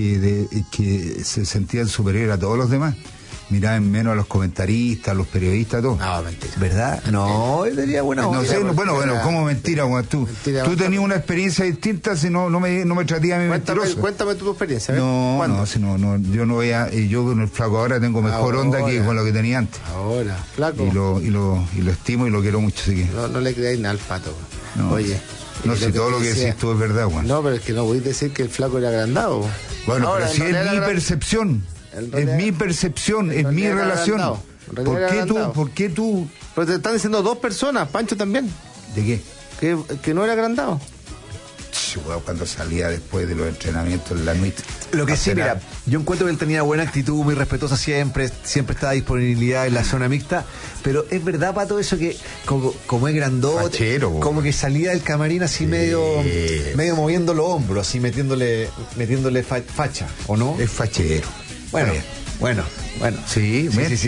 que se sentían superior a todos los demás. Miraban menos a los comentaristas, a los periodistas, todo. No, mentira. ¿Verdad? No, él tenía buena onda. No sé, bueno, ¿cómo mentira, Juan? Tú tenías una experiencia distinta, si no me tratías a mí mentiroso. Cuéntame tu experiencia. No, yo no voy a... Yo con el flaco ahora tengo mejor onda que con lo que tenía antes. Ahora, flaco. Y lo estimo y lo quiero mucho, así que... No le creáis nada al pato. No. Oye... No sé, todo lo que decís tú es verdad, Juan. No, pero es que no voy a decir que el flaco era agrandado. Bueno, ahora, pero si es mi percepción... Es mi percepción, es mi relación. ¿Por qué tú? Pero te están diciendo dos personas, Pancho también. ¿De qué? Que no era agrandado. Cuando salía después de los entrenamientos en la noche. Lo que sí, mira, yo encuentro que él tenía buena actitud, muy respetuosa siempre estaba a disponibilidad en la zona mixta, pero es verdad, Pato, eso que como es grandote, fachero, como que salía del camarín así medio moviendo los hombros, así metiéndole facha, ¿o no? Es fachero. Bueno. Sí.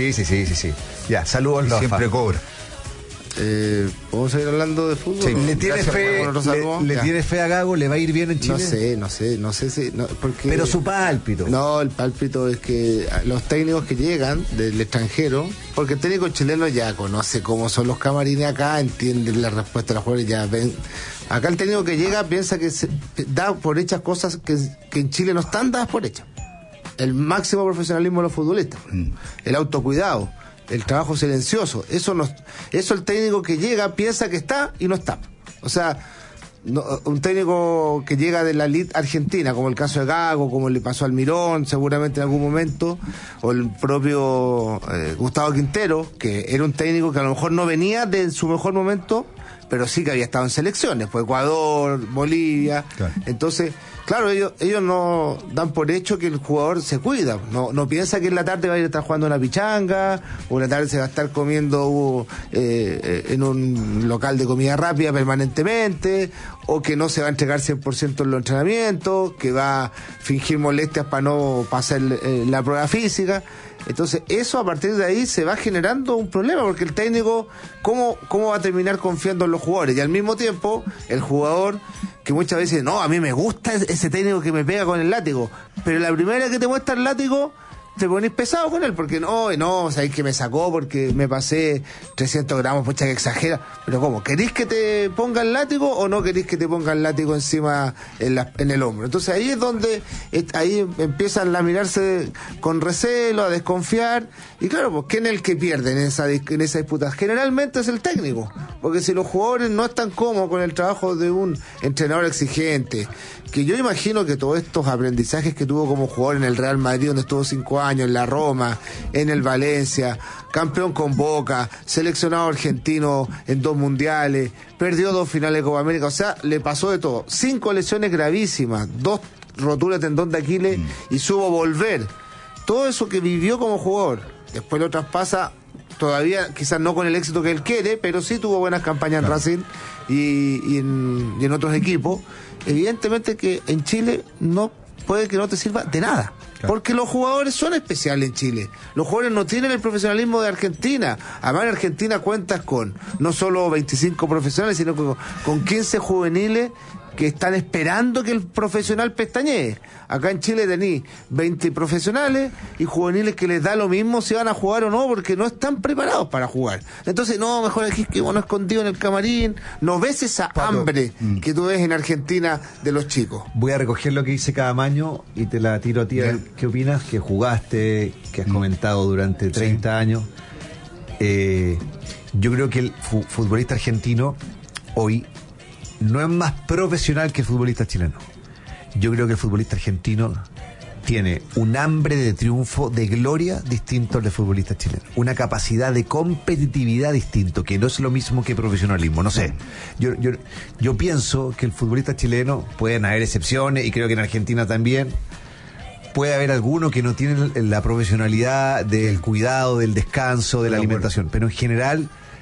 Ya, saludos, Rafa. Siempre cobra. ¿Podemos seguir hablando de fútbol? Sí. ¿Le tiene fe a Gago? ¿Le va a ir bien en Chile? No sé si... porque, pero su pálpito. No, el pálpito es que los técnicos que llegan del extranjero, porque el técnico chileno ya conoce cómo son los camarines acá, entiende la respuesta de los jugadores, ya ven. Acá el técnico que llega piensa que se da por hechas cosas que en Chile no están dadas por hechas. El máximo profesionalismo de los futbolistas, el autocuidado, el trabajo silencioso, eso el técnico que llega piensa que está y no está. O sea, un técnico que llega de la elite argentina, como el caso de Gago, como le pasó al Mirón seguramente en algún momento, o el propio Gustavo Quintero, que era un técnico que a lo mejor no venía de su mejor momento, pero sí que había estado en selecciones, fue Ecuador, Bolivia, claro. Entonces, claro, ellos no dan por hecho que el jugador se cuida, no piensa que en la tarde va a ir a estar jugando una pichanga, o en la tarde se va a estar comiendo en un local de comida rápida permanentemente, o que no se va a entregar 100% en los entrenamientos, que va a fingir molestias para no pasar la prueba física. Entonces eso a partir de ahí se va generando un problema, porque el técnico ¿cómo va a terminar confiando en los jugadores? Y al mismo tiempo el jugador, que muchas veces no, a mí me gusta ese técnico que me pega con el látigo, pero la primera que te muestra el látigo te pones pesado con él, porque no, sabéis que me sacó porque me pasé 300 gramos, pucha que exagera. Pero ¿cómo? ¿Queréis que te ponga el látigo o no queréis que te ponga el látigo encima en el hombro? Entonces ahí es donde ahí empiezan a mirarse con recelo, a desconfiar. Y claro, pues ¿quién es el que pierde en esa disputa? Generalmente es el técnico, porque si los jugadores no están cómodos con el trabajo de un entrenador exigente, que yo imagino que todos estos aprendizajes que tuvo como jugador en el Real Madrid, donde estuvo 5 años, en la Roma, en el Valencia, campeón con Boca, seleccionado argentino en 2 mundiales, perdió 2 finales de Copa América, o sea, le pasó de todo. 5 lesiones gravísimas, 2 roturas de tendón de Aquiles y supo volver. Todo eso que vivió como jugador, después lo traspasa, todavía quizás no con el éxito que él quiere, pero sí tuvo buenas campañas en Racing y en otros equipos. Evidentemente que en Chile puede que no te sirva de nada. Porque los jugadores son especiales en Chile. Los jugadores no tienen el profesionalismo de Argentina. Además, en Argentina cuentas con no solo 25 profesionales, sino con 15 juveniles que están esperando que el profesional pestañee. Acá en Chile tenés 20 profesionales y juveniles que les da lo mismo si van a jugar o no, porque no están preparados para jugar. Entonces, mejor aquí que bueno escondido en el camarín. No ves esa hambre que tú ves en Argentina de los chicos. Voy a recoger lo que dice Cadamaño y te la tiro a ti. ¿Qué opinas? Que jugaste, que has comentado durante 30 años. Yo creo que el futbolista argentino hoy no es más profesional que el futbolista chileno. Yo creo que el futbolista argentino tiene un hambre de triunfo, de gloria distinto al del futbolista chileno. Una capacidad de competitividad distinto, que no es lo mismo que profesionalismo. No sé. Yo pienso que el futbolista chileno, pueden haber excepciones, y creo que en Argentina también, puede haber alguno que no tiene la profesionalidad del cuidado, del descanso, de la alimentación. Pero en general,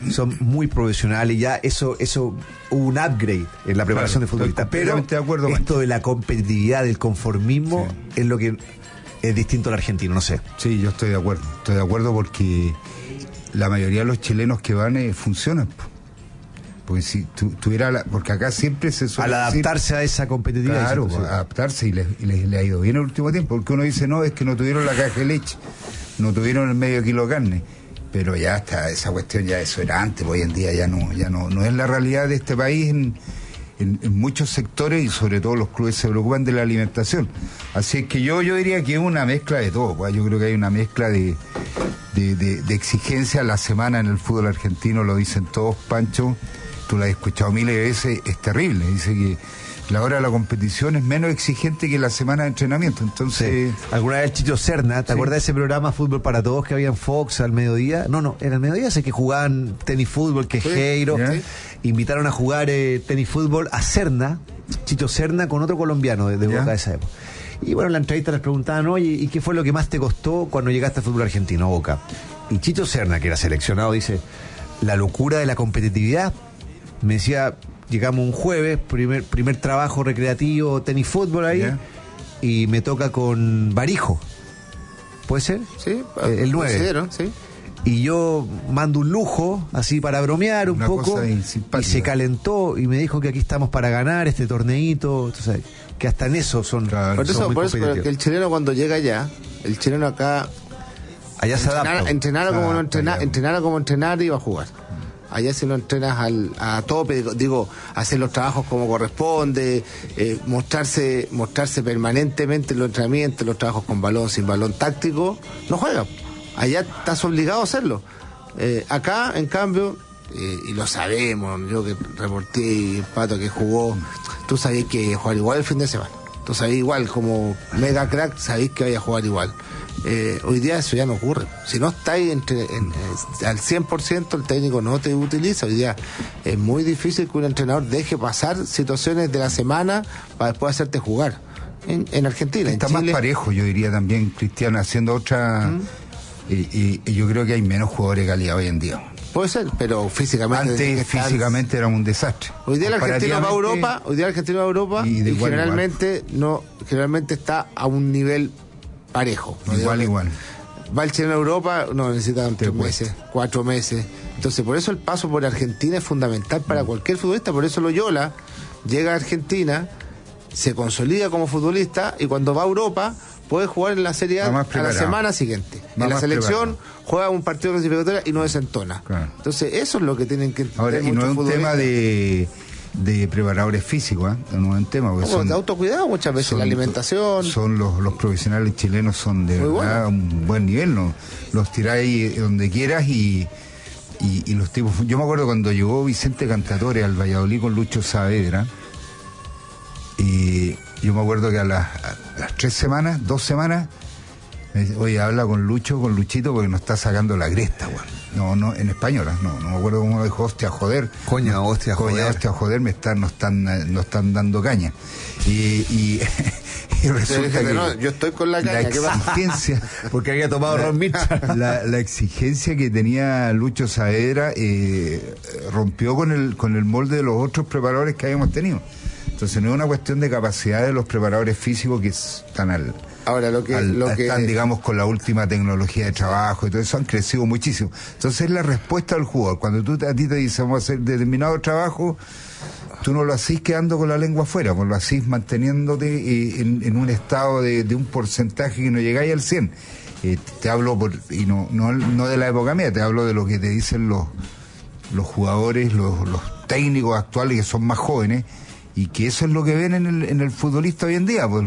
son muy profesionales, ya eso hubo un upgrade en la preparación de futbolistas, pero de acuerdo, esto de la competitividad, del conformismo, es lo que es distinto al argentino, no sé. Sí, yo estoy de acuerdo porque la mayoría de los chilenos que van funcionan. Porque si tuviera porque acá siempre se suele al adaptarse a esa competitividad. Claro, adaptarse y le ha ido bien el último tiempo, porque uno dice, no, es que no tuvieron la caja de leche, no tuvieron el medio kilo de carne, pero ya está, esa cuestión ya eso era antes, hoy en día ya no es la realidad de este país en muchos sectores, y sobre todo los clubes se preocupan de la alimentación. Así es que yo diría que es una mezcla de todo, pues. Yo creo que hay una mezcla de exigencia. La semana en el fútbol argentino, lo dicen todos, Pancho, tú la has escuchado miles de veces, es terrible. Dice que la hora de la competición es menos exigente que la semana de entrenamiento. Entonces, alguna vez Chicho Serna, ¿te acuerdas de ese programa Fútbol para Todos que había en Fox al mediodía? No, era al mediodía, sé que jugaban tenis fútbol, Quejeiro, invitaron a jugar tenis fútbol a Serna, Chicho Serna, con otro colombiano de Boca de esa época. Y bueno, en la entrevista les preguntaban, oye, ¿y qué fue lo que más te costó cuando llegaste al fútbol argentino, Boca? Y Chicho Serna, que era seleccionado, dice, la locura de la competitividad. Me decía, llegamos un jueves, primer trabajo recreativo, tenis fútbol ahí, y me toca con Barijo. ¿Puede ser? Sí, el 9. Sí. Y yo mando un lujo, así para bromear un poco, y se calentó y me dijo que aquí estamos para ganar este torneito. Entonces, que hasta en eso son, por eso que el chileno cuando llega allá, el chileno acá se adapta. Entrenara como entrenar y iba a jugar. Allá si no entrenas a tope, digo, hacer los trabajos como corresponde, mostrarse permanentemente en los entrenamientos, los trabajos con balón, sin balón táctico, no juegas. Allá estás obligado a hacerlo. Acá, en cambio, y lo sabemos, yo que reporté y el Pato que jugó, tú sabés que jugar igual el fin de semana. Tú sabés igual, como mega crack, sabés que vaya a jugar igual. Hoy día eso ya no ocurre. Si no estáis al 100%, el técnico no te utiliza. Hoy día es muy difícil que un entrenador deje pasar situaciones de la semana para después hacerte jugar. En Argentina, está en Chile, más parejo, yo diría también, Cristiano, haciendo otra... Y yo creo que hay menos jugadores de calidad hoy en día. Puede ser, pero físicamente... Antes físicamente era un desastre. Hoy día el argentino va a Europa, y generalmente está a un nivel parejo. Igual. Va el chileno a Europa, necesitan 3 meses, 4 meses. Entonces, por eso el paso por Argentina es fundamental para cualquier futbolista. Por eso Loyola llega a Argentina, se consolida como futbolista, y cuando va a Europa puede jugar en la Serie A a la semana siguiente. En la selección juega un partido clasificatorio y no desentona. Claro. Entonces, eso es lo que tienen que entender. Ahora, y no es un tema de preparadores físicos, no es un tema. Son de autocuidado muchas veces, la alimentación. Son los profesionales chilenos, son de verdad un buen nivel, ¿no? Los tiráis donde quieras y los tipos. Yo me acuerdo cuando llegó Vicente Cantatore al Valladolid con Lucho Saavedra, y yo me acuerdo que a las 2 semanas, me dice, oye, habla con Luchito porque nos está sacando la cresta, güey. No, en español, no me acuerdo cómo lo dijo, hostia, joder, joder, nos están dando caña. Y resulta que yo estoy con la caña, la exigencia, porque había tomado Ron Mitchell. La exigencia que tenía Lucho Saavedra rompió con el molde de los otros preparadores que habíamos tenido. Entonces no es una cuestión de capacidad de los preparadores físicos que están están, digamos, con la última tecnología de trabajo y todo eso, han crecido muchísimo. Entonces es la respuesta al jugador. Cuando a ti te dicen vamos a hacer determinado trabajo, tú no lo hacís quedando con la lengua afuera, pues lo hacís manteniéndote en un estado de un porcentaje que no llegáis al 100. Te hablo y no de la época mía, te hablo de lo que te dicen los jugadores, los técnicos actuales que son más jóvenes, y que eso es lo que ven en el futbolista hoy en día, pues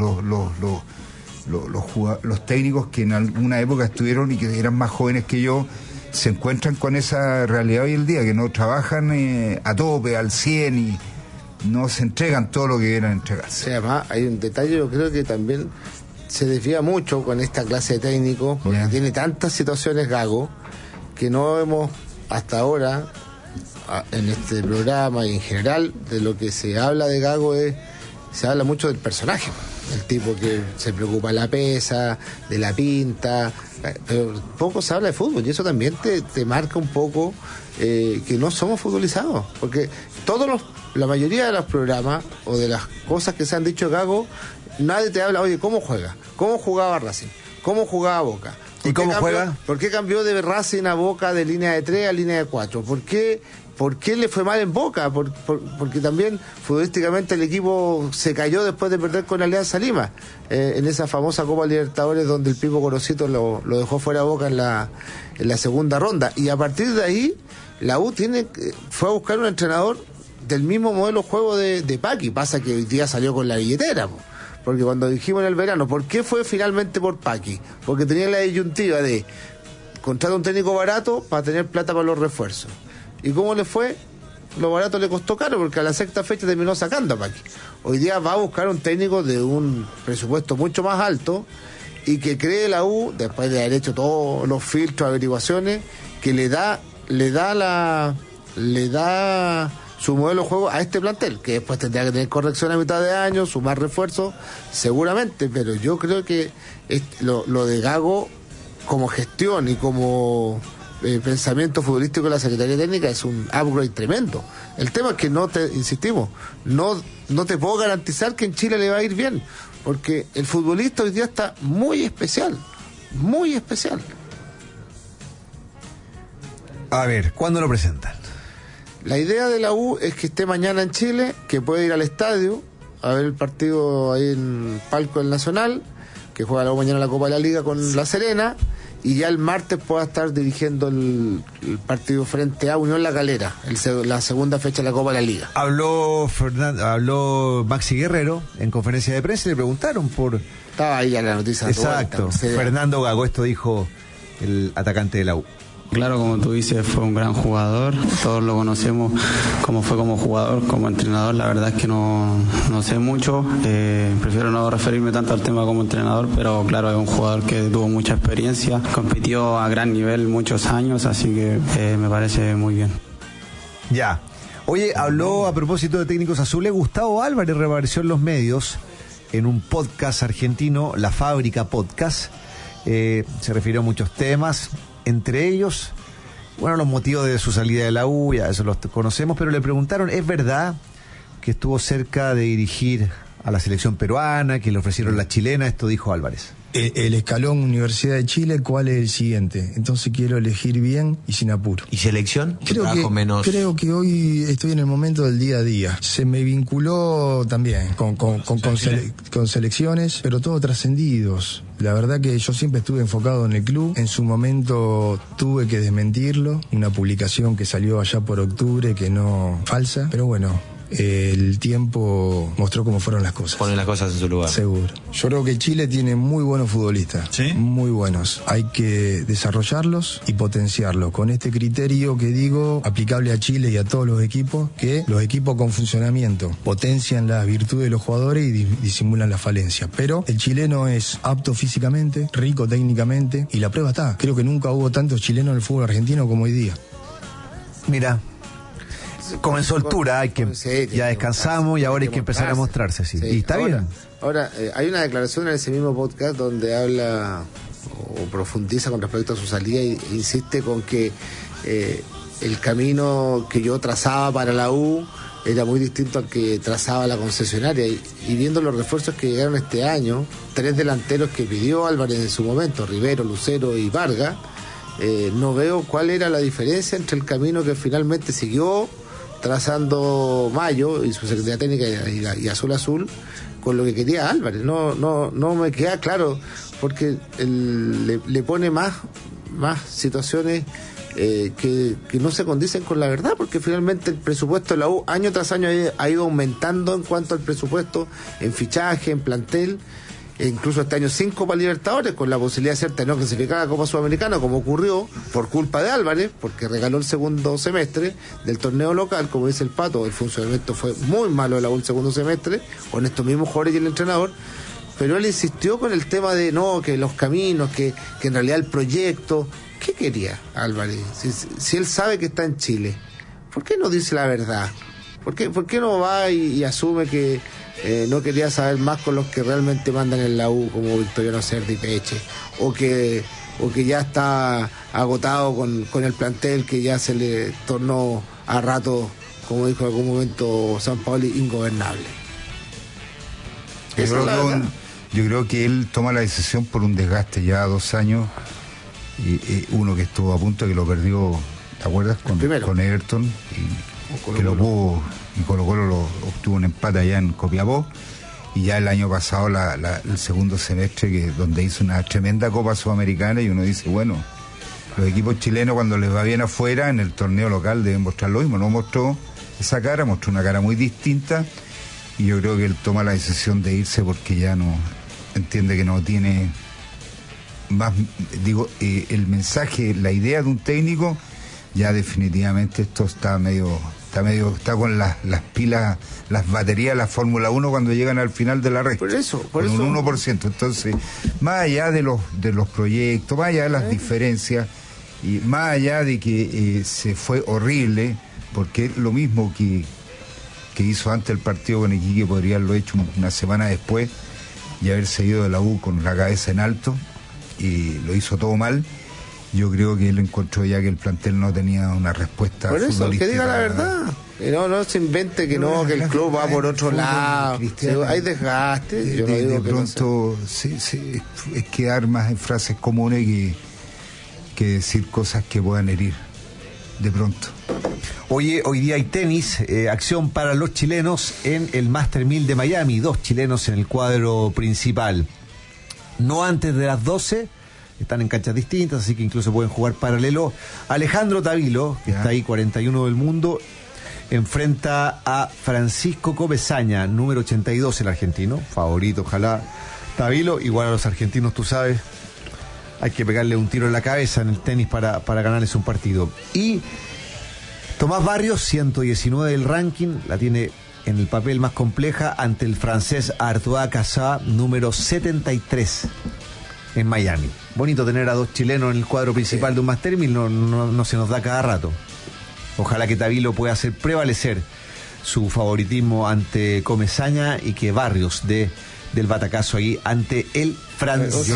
los técnicos que en alguna época estuvieron y que eran más jóvenes que yo, se encuentran con esa realidad hoy en día, que no trabajan a tope, al 100, y no se entregan todo lo que quieran entregarse. Sí, además hay un detalle, yo creo que también se desvía mucho con esta clase de técnicos, porque tiene tantas situaciones Gago, que no hemos hasta ahora, en este programa y en general, de lo que se habla de Gago es se habla mucho del personaje, el tipo que se preocupa de la pesa, de la pinta, pero poco se habla de fútbol, y eso también te marca un poco que no somos futbolizados, porque la mayoría de los programas o de las cosas que se han dicho Gago, nadie te habla, oye, ¿cómo juega? ¿Cómo jugaba Racing? ¿Cómo jugaba Boca? ¿Y cómo juega? ¿Por qué cambió de Racing a Boca de línea de 3 a línea de 4? ¿Por qué le fue mal en Boca? Porque también futbolísticamente el equipo se cayó después de perder con Alianza Lima, en esa famosa Copa Libertadores donde el Pipo Gorosito lo dejó fuera de Boca en la segunda ronda. Y a partir de ahí, la U fue a buscar un entrenador del mismo modelo de juego de Paqui. Pasa que hoy día salió con la billetera, porque cuando dijimos en el verano, ¿por qué fue finalmente por Paqui? Porque tenía la disyuntiva de contratar un técnico barato para tener plata para los refuerzos. ¿Y cómo le fue? Lo barato le costó caro, porque a la sexta fecha terminó sacando a Paqui. Hoy día va a buscar un técnico de un presupuesto mucho más alto y que cree la U, después de haber hecho todos los filtros, averiguaciones, que le da su modelo de juego a este plantel, que después tendrá que tener corrección a mitad de año, sumar refuerzos, seguramente, pero yo creo que lo de Gago como gestión y como pensamiento futbolístico de la Secretaría Técnica es un upgrade tremendo. El tema es que no te puedo garantizar que en Chile le va a ir bien, porque el futbolista hoy día está muy especial, muy especial. A ver, ¿cuándo lo presentan? La idea de la U es que esté mañana en Chile, que puede ir al estadio a ver el partido ahí en Palco del Nacional, que juega la U mañana la Copa de la Liga con La Serena, y ya el martes pueda estar dirigiendo el partido frente a Unión La Calera, la segunda fecha de la Copa de la Liga. Habló Maxi Guerrero en conferencia de prensa y le preguntaron por... Estaba ahí ya la noticia. Exacto, Fernando Gago, esto dijo el atacante de la U. Claro, como tú dices, fue un gran jugador, todos lo conocemos como fue como jugador, como entrenador, la verdad es que no sé mucho, prefiero no referirme tanto al tema como entrenador, pero claro, es un jugador que tuvo mucha experiencia, compitió a gran nivel muchos años, así que me parece muy bien. Ya. Oye, habló a propósito de técnicos azules, Gustavo Álvarez reapareció en los medios en un podcast argentino, La Fábrica Podcast, se refirió a muchos temas. Entre ellos, bueno, los motivos de su salida de la U, ya eso los conocemos, pero le preguntaron, ¿es verdad que estuvo cerca de dirigir a la selección peruana, que le ofrecieron la chilena? Esto dijo Álvarez. El escalón Universidad de Chile, ¿cuál es el siguiente? Entonces quiero elegir bien y sin apuro. ¿Y selección? Creo que hoy estoy en el momento del día a día. Se me vinculó también con selecciones, pero todos trascendidos. La verdad que yo siempre estuve enfocado en el club. En su momento tuve que desmentirlo. Una publicación que salió allá por octubre que no falsa, pero bueno. El tiempo mostró cómo fueron las cosas. Ponen las cosas en su lugar. Seguro. Yo creo que Chile tiene muy buenos futbolistas. ¿Sí? Muy buenos. Hay que desarrollarlos y potenciarlos. Con este criterio que digo, aplicable a Chile y a todos los equipos, que los equipos con funcionamiento potencian las virtudes de los jugadores y disimulan las falencias. Pero el chileno es apto físicamente, rico técnicamente, y la prueba está. Creo que nunca hubo tantos chilenos en el fútbol argentino como hoy día. Mira, comenzó altura, ya descansamos y ahora hay que empezar a mostrarse. Sí. Y está bien. Ahora, hay una declaración en ese mismo podcast donde habla o profundiza con respecto a su salida e insiste con que el camino que yo trazaba para la U era muy distinto al que trazaba la concesionaria. Y viendo los refuerzos que llegaron este año, 3 delanteros que pidió Álvarez en su momento, Rivero, Lucero y Vargas, no veo cuál era la diferencia entre el camino que finalmente siguió trazando Mayo y su Secretaría Técnica y Azul con lo que quería Álvarez. No me queda claro, porque le pone más situaciones que no se condicen con la verdad, porque finalmente el presupuesto de la U año tras año ha ido aumentando en cuanto al presupuesto en fichaje, en plantel. Incluso este año 5 Copa Libertadores, con la posibilidad de ser no clasificada a Copa Sudamericana, como ocurrió por culpa de Álvarez, porque regaló el segundo semestre del torneo local. Como dice el Pato, el funcionamiento fue muy malo de la U el segundo semestre, con estos mismos jugadores y el entrenador, pero él insistió con el tema de que los caminos, que en realidad el proyecto. ¿Qué quería Álvarez? Si él sabe que está en Chile, ¿por qué no dice la verdad? ¿Por qué no va y asume que no quería saber más con los que realmente mandan en la U, como Victoriano Cerda y Peche, o que ya está agotado con el plantel, que ya se le tornó a rato, como dijo en algún momento Sampaoli, ingobernable. Yo creo que él toma la decisión por un desgaste ya 2 años, y uno que estuvo a punto, que lo perdió, ¿te acuerdas? Con Everton, y que lo pudo, y Colo-Colo lo obtuvo un empate allá en Copiapó, y ya el año pasado el segundo semestre, donde hizo una tremenda Copa Sudamericana, y uno dice, bueno, los equipos chilenos cuando les va bien afuera, en el torneo local deben mostrar lo mismo. No mostró esa cara, mostró una cara muy distinta, y yo creo que él toma la decisión de irse porque ya no entiende que no tiene más, el mensaje, la idea de un técnico, ya definitivamente esto está con las pilas, las baterías de la Fórmula 1 cuando llegan al final de la recta. Por eso. Un 1%. Entonces, más allá de los proyectos, más allá de las diferencias, y más allá de que se fue horrible, porque lo mismo que hizo antes el partido con Iquique, podría haberlo hecho una semana después y haberse ido de la U con la cabeza en alto, y lo hizo todo mal. Yo creo que él encontró ya que el plantel no tenía una respuesta. Por eso, que diga la verdad. Que no se invente que el club va por otro lado. Hay desgaste. De pronto es quedar más en frases comunes que decir cosas que puedan herir. De pronto. Oye, hoy día hay tenis, acción para los chilenos en el Master 1000 de Miami. 2 chilenos en el cuadro principal. No antes de las 12. Están en canchas distintas, así que incluso pueden jugar paralelo. Alejandro Tavilo, que está ahí, 41 del mundo, enfrenta a Francisco Comesaña, número 82, el argentino, favorito, ojalá. Tavilo, igual a los argentinos, tú sabes, hay que pegarle un tiro en la cabeza en el tenis para ganarles un partido. Y Tomás Barrios, 119 del ranking, la tiene en el papel más compleja ante el francés Artois Cazat, número 73. En Miami. Bonito tener a 2 chilenos en el cuadro principal de un Master 1000, no se nos da cada rato. Ojalá que Tavilo pueda hacer prevalecer su favoritismo ante Comesaña y que Barrios del batacazo ahí ante el francés.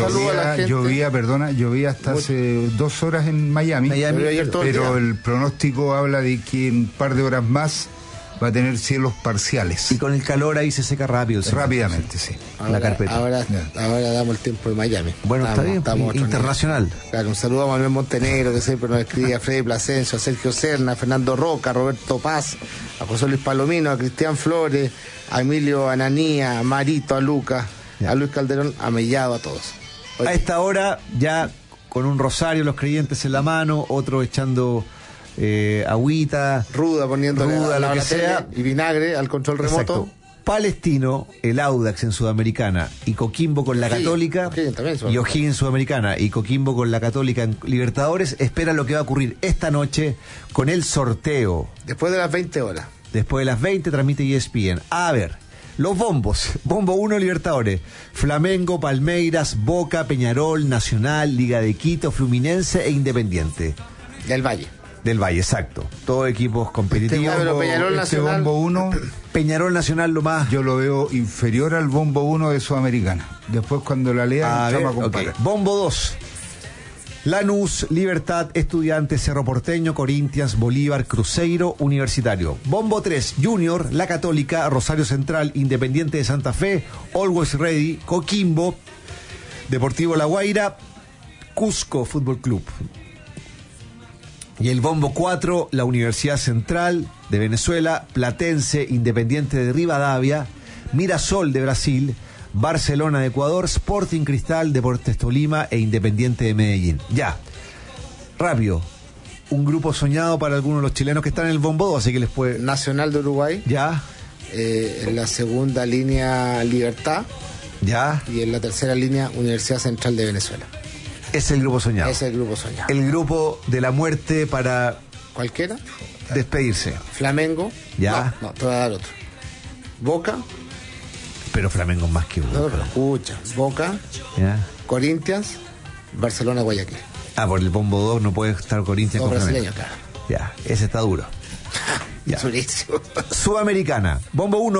Llovía hasta hace 2 horas en Miami, pero el pronóstico habla de que en un par de horas más va a tener cielos parciales. Y con el calor ahí se seca rápido. Rápidamente, sí. La carpeta. Ahora damos el tiempo de Miami. Bueno, está bien, internacional. Claro, un saludo a Manuel Montenegro, que siempre nos escribe, a Freddy Plasencio, a Sergio Serna, a Fernando Roca, a Roberto Paz, a José Luis Palomino, a Cristian Flores, a Emilio Ananía, a Marito, a Lucas, a Luis Calderón, a Mellado, a todos. A esta hora, ya con un rosario los creyentes en la mano, otro echando agüita, ruda, poniéndole lo que sea, y vinagre al control remoto. Exacto. Palestino, el Audax en Sudamericana y Coquimbo con la Católica, y O'Higgins Sudamericana y Coquimbo con la Católica en Libertadores, espera lo que va a ocurrir esta noche con el sorteo. Después de las 20 horas. Después de las 20 transmite ESPN. A ver, los bombos. Bombo 1 Libertadores. Flamengo, Palmeiras, Boca, Peñarol, Nacional, Liga de Quito, Fluminense e Independiente. Del Valle, exacto. Todos equipos competitivos. Peñarol Nacional. Bombo 1, Peñarol Nacional lo más. yo lo veo inferior al Bombo 1 de Sudamericana. Después cuando la lea vamos a comparar. Bombo 2. Lanús, Libertad, Estudiantes, Cerro Porteño, Corinthians, Bolívar, Cruzeiro, Universitario. Bombo 3, Junior, La Católica, Rosario Central, Independiente de Santa Fe, Always Ready, Coquimbo, Deportivo La Guaira, Cusco Fútbol Club. Y el Bombo 4, la Universidad Central de Venezuela, Platense, Independiente de Rivadavia, Mirasol de Brasil, Barcelona de Ecuador, Sporting Cristal, Deportes Tolima e Independiente de Medellín. Ya, rápido, un grupo soñado para algunos de los chilenos que están en el Bombo 2, así que les puede... Nacional de Uruguay. Ya. En la segunda línea Libertad. Ya. Y en la tercera línea Universidad Central de Venezuela. Es el grupo soñado. Es el grupo soñado. El grupo de la muerte para... ¿Cualquiera? Despedirse. Flamengo. Ya. No, te voy a dar otro. Boca. Pero Flamengo más que Boca. No, pero escucha. Boca. Ya. Corinthians. Barcelona, Guayaquil. Por el Bombo 2 no puede estar Corinthians con brasileño, Flamengo. Claro. Ya, ese está duro. Durísimo. Sudamericana. Bombo 1,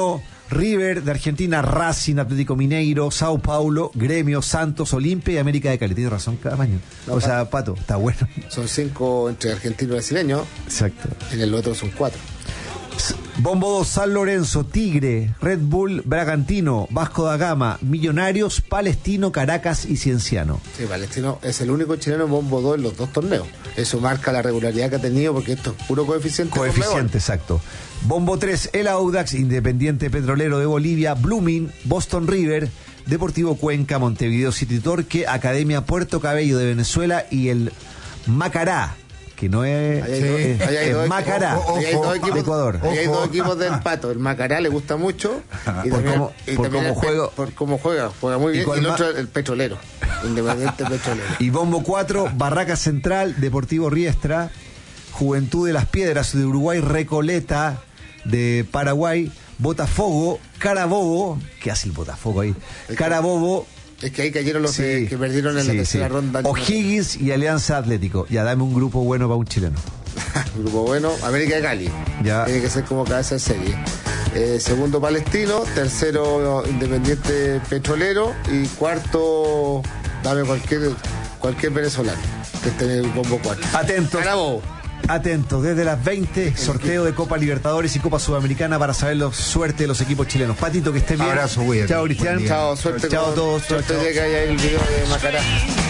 River de Argentina, Racing, Atlético Mineiro, Sao Paulo, Gremio, Santos, Olimpia y América de Cali. Tiene razón cada año. O sea, Pato, está bueno. Son 5 entre argentino y brasileño. Exacto. En el otro son 4. Bombo 2, San Lorenzo, Tigre, Red Bull, Bragantino, Vasco da Gama, Millonarios, Palestino, Caracas y Cienciano. Sí, Palestino es el único chileno en Bombo 2 en los 2 torneos. Eso marca la regularidad que ha tenido porque esto es puro coeficiente. Coeficiente, exacto. Bombo 3, el Audax, Independiente Petrolero de Bolivia, Blooming, Boston River, Deportivo Cuenca, Montevideo City Torque, Academia Puerto Cabello de Venezuela y el Macará, que no es, es Macará, de Ecuador. Ahí hay 2 equipos del Pato. El Macará le gusta mucho. Y por cómo juega muy bien. Y el otro, el Petrolero, Independiente Petrolero. Y Bombo 4, Barraca Central, Deportivo Riestra, Juventud de las Piedras de Uruguay, Recoleta de Paraguay, Botafogo, Carabobo. ¿Qué hace el Botafogo ahí? Carabobo. Es que ahí cayeron los que perdieron en la tercera ronda. O'Higgins y Alianza Atlético. Ya, dame un grupo bueno para un chileno. Grupo bueno, América de Cali. Ya. Tiene que ser como cabeza de serie. Segundo, Palestino. Tercero, Independiente Petrolero. Y cuarto, dame cualquier venezolano que esté en el Bombo 4. Atentos, desde las 20, sorteo de Copa Libertadores y Copa Sudamericana para saber la suerte de los equipos chilenos. Patito, que estén bien. Abrazo, güey. Chao, Cristian. Chao, suerte. Chao a todos. Suerte de que haya el video de Macará.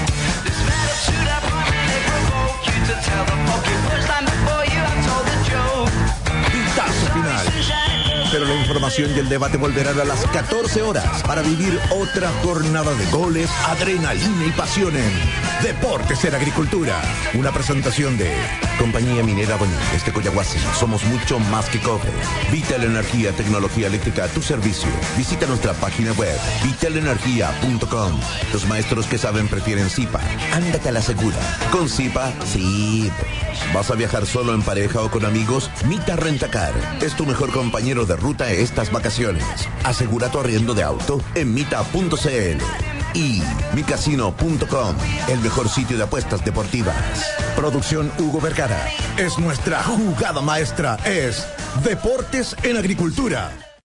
Pitazo final. Pero la información y el debate volverán a las 14 horas para vivir otra jornada de goles, adrenalina y pasión en Deportes en Agricultura. Una presentación de Compañía Minera Bonín, desde Coyahuasi. Somos mucho más que cobre. Vital Energía, tecnología eléctrica a tu servicio. Visita nuestra página web, vitalenergia.com. Los maestros que saben prefieren Zipa. Ándate a la segura. Con Zipa, sí. ¿Vas a viajar solo, en pareja o con amigos? Mita Rentacar es tu mejor compañero de ruta estas vacaciones. Asegura tu arriendo de auto en mita.cl. Y micasino.com, el mejor sitio de apuestas deportivas. Producción Hugo Vergara. Es nuestra jugada maestra, es Deportes en Agricultura.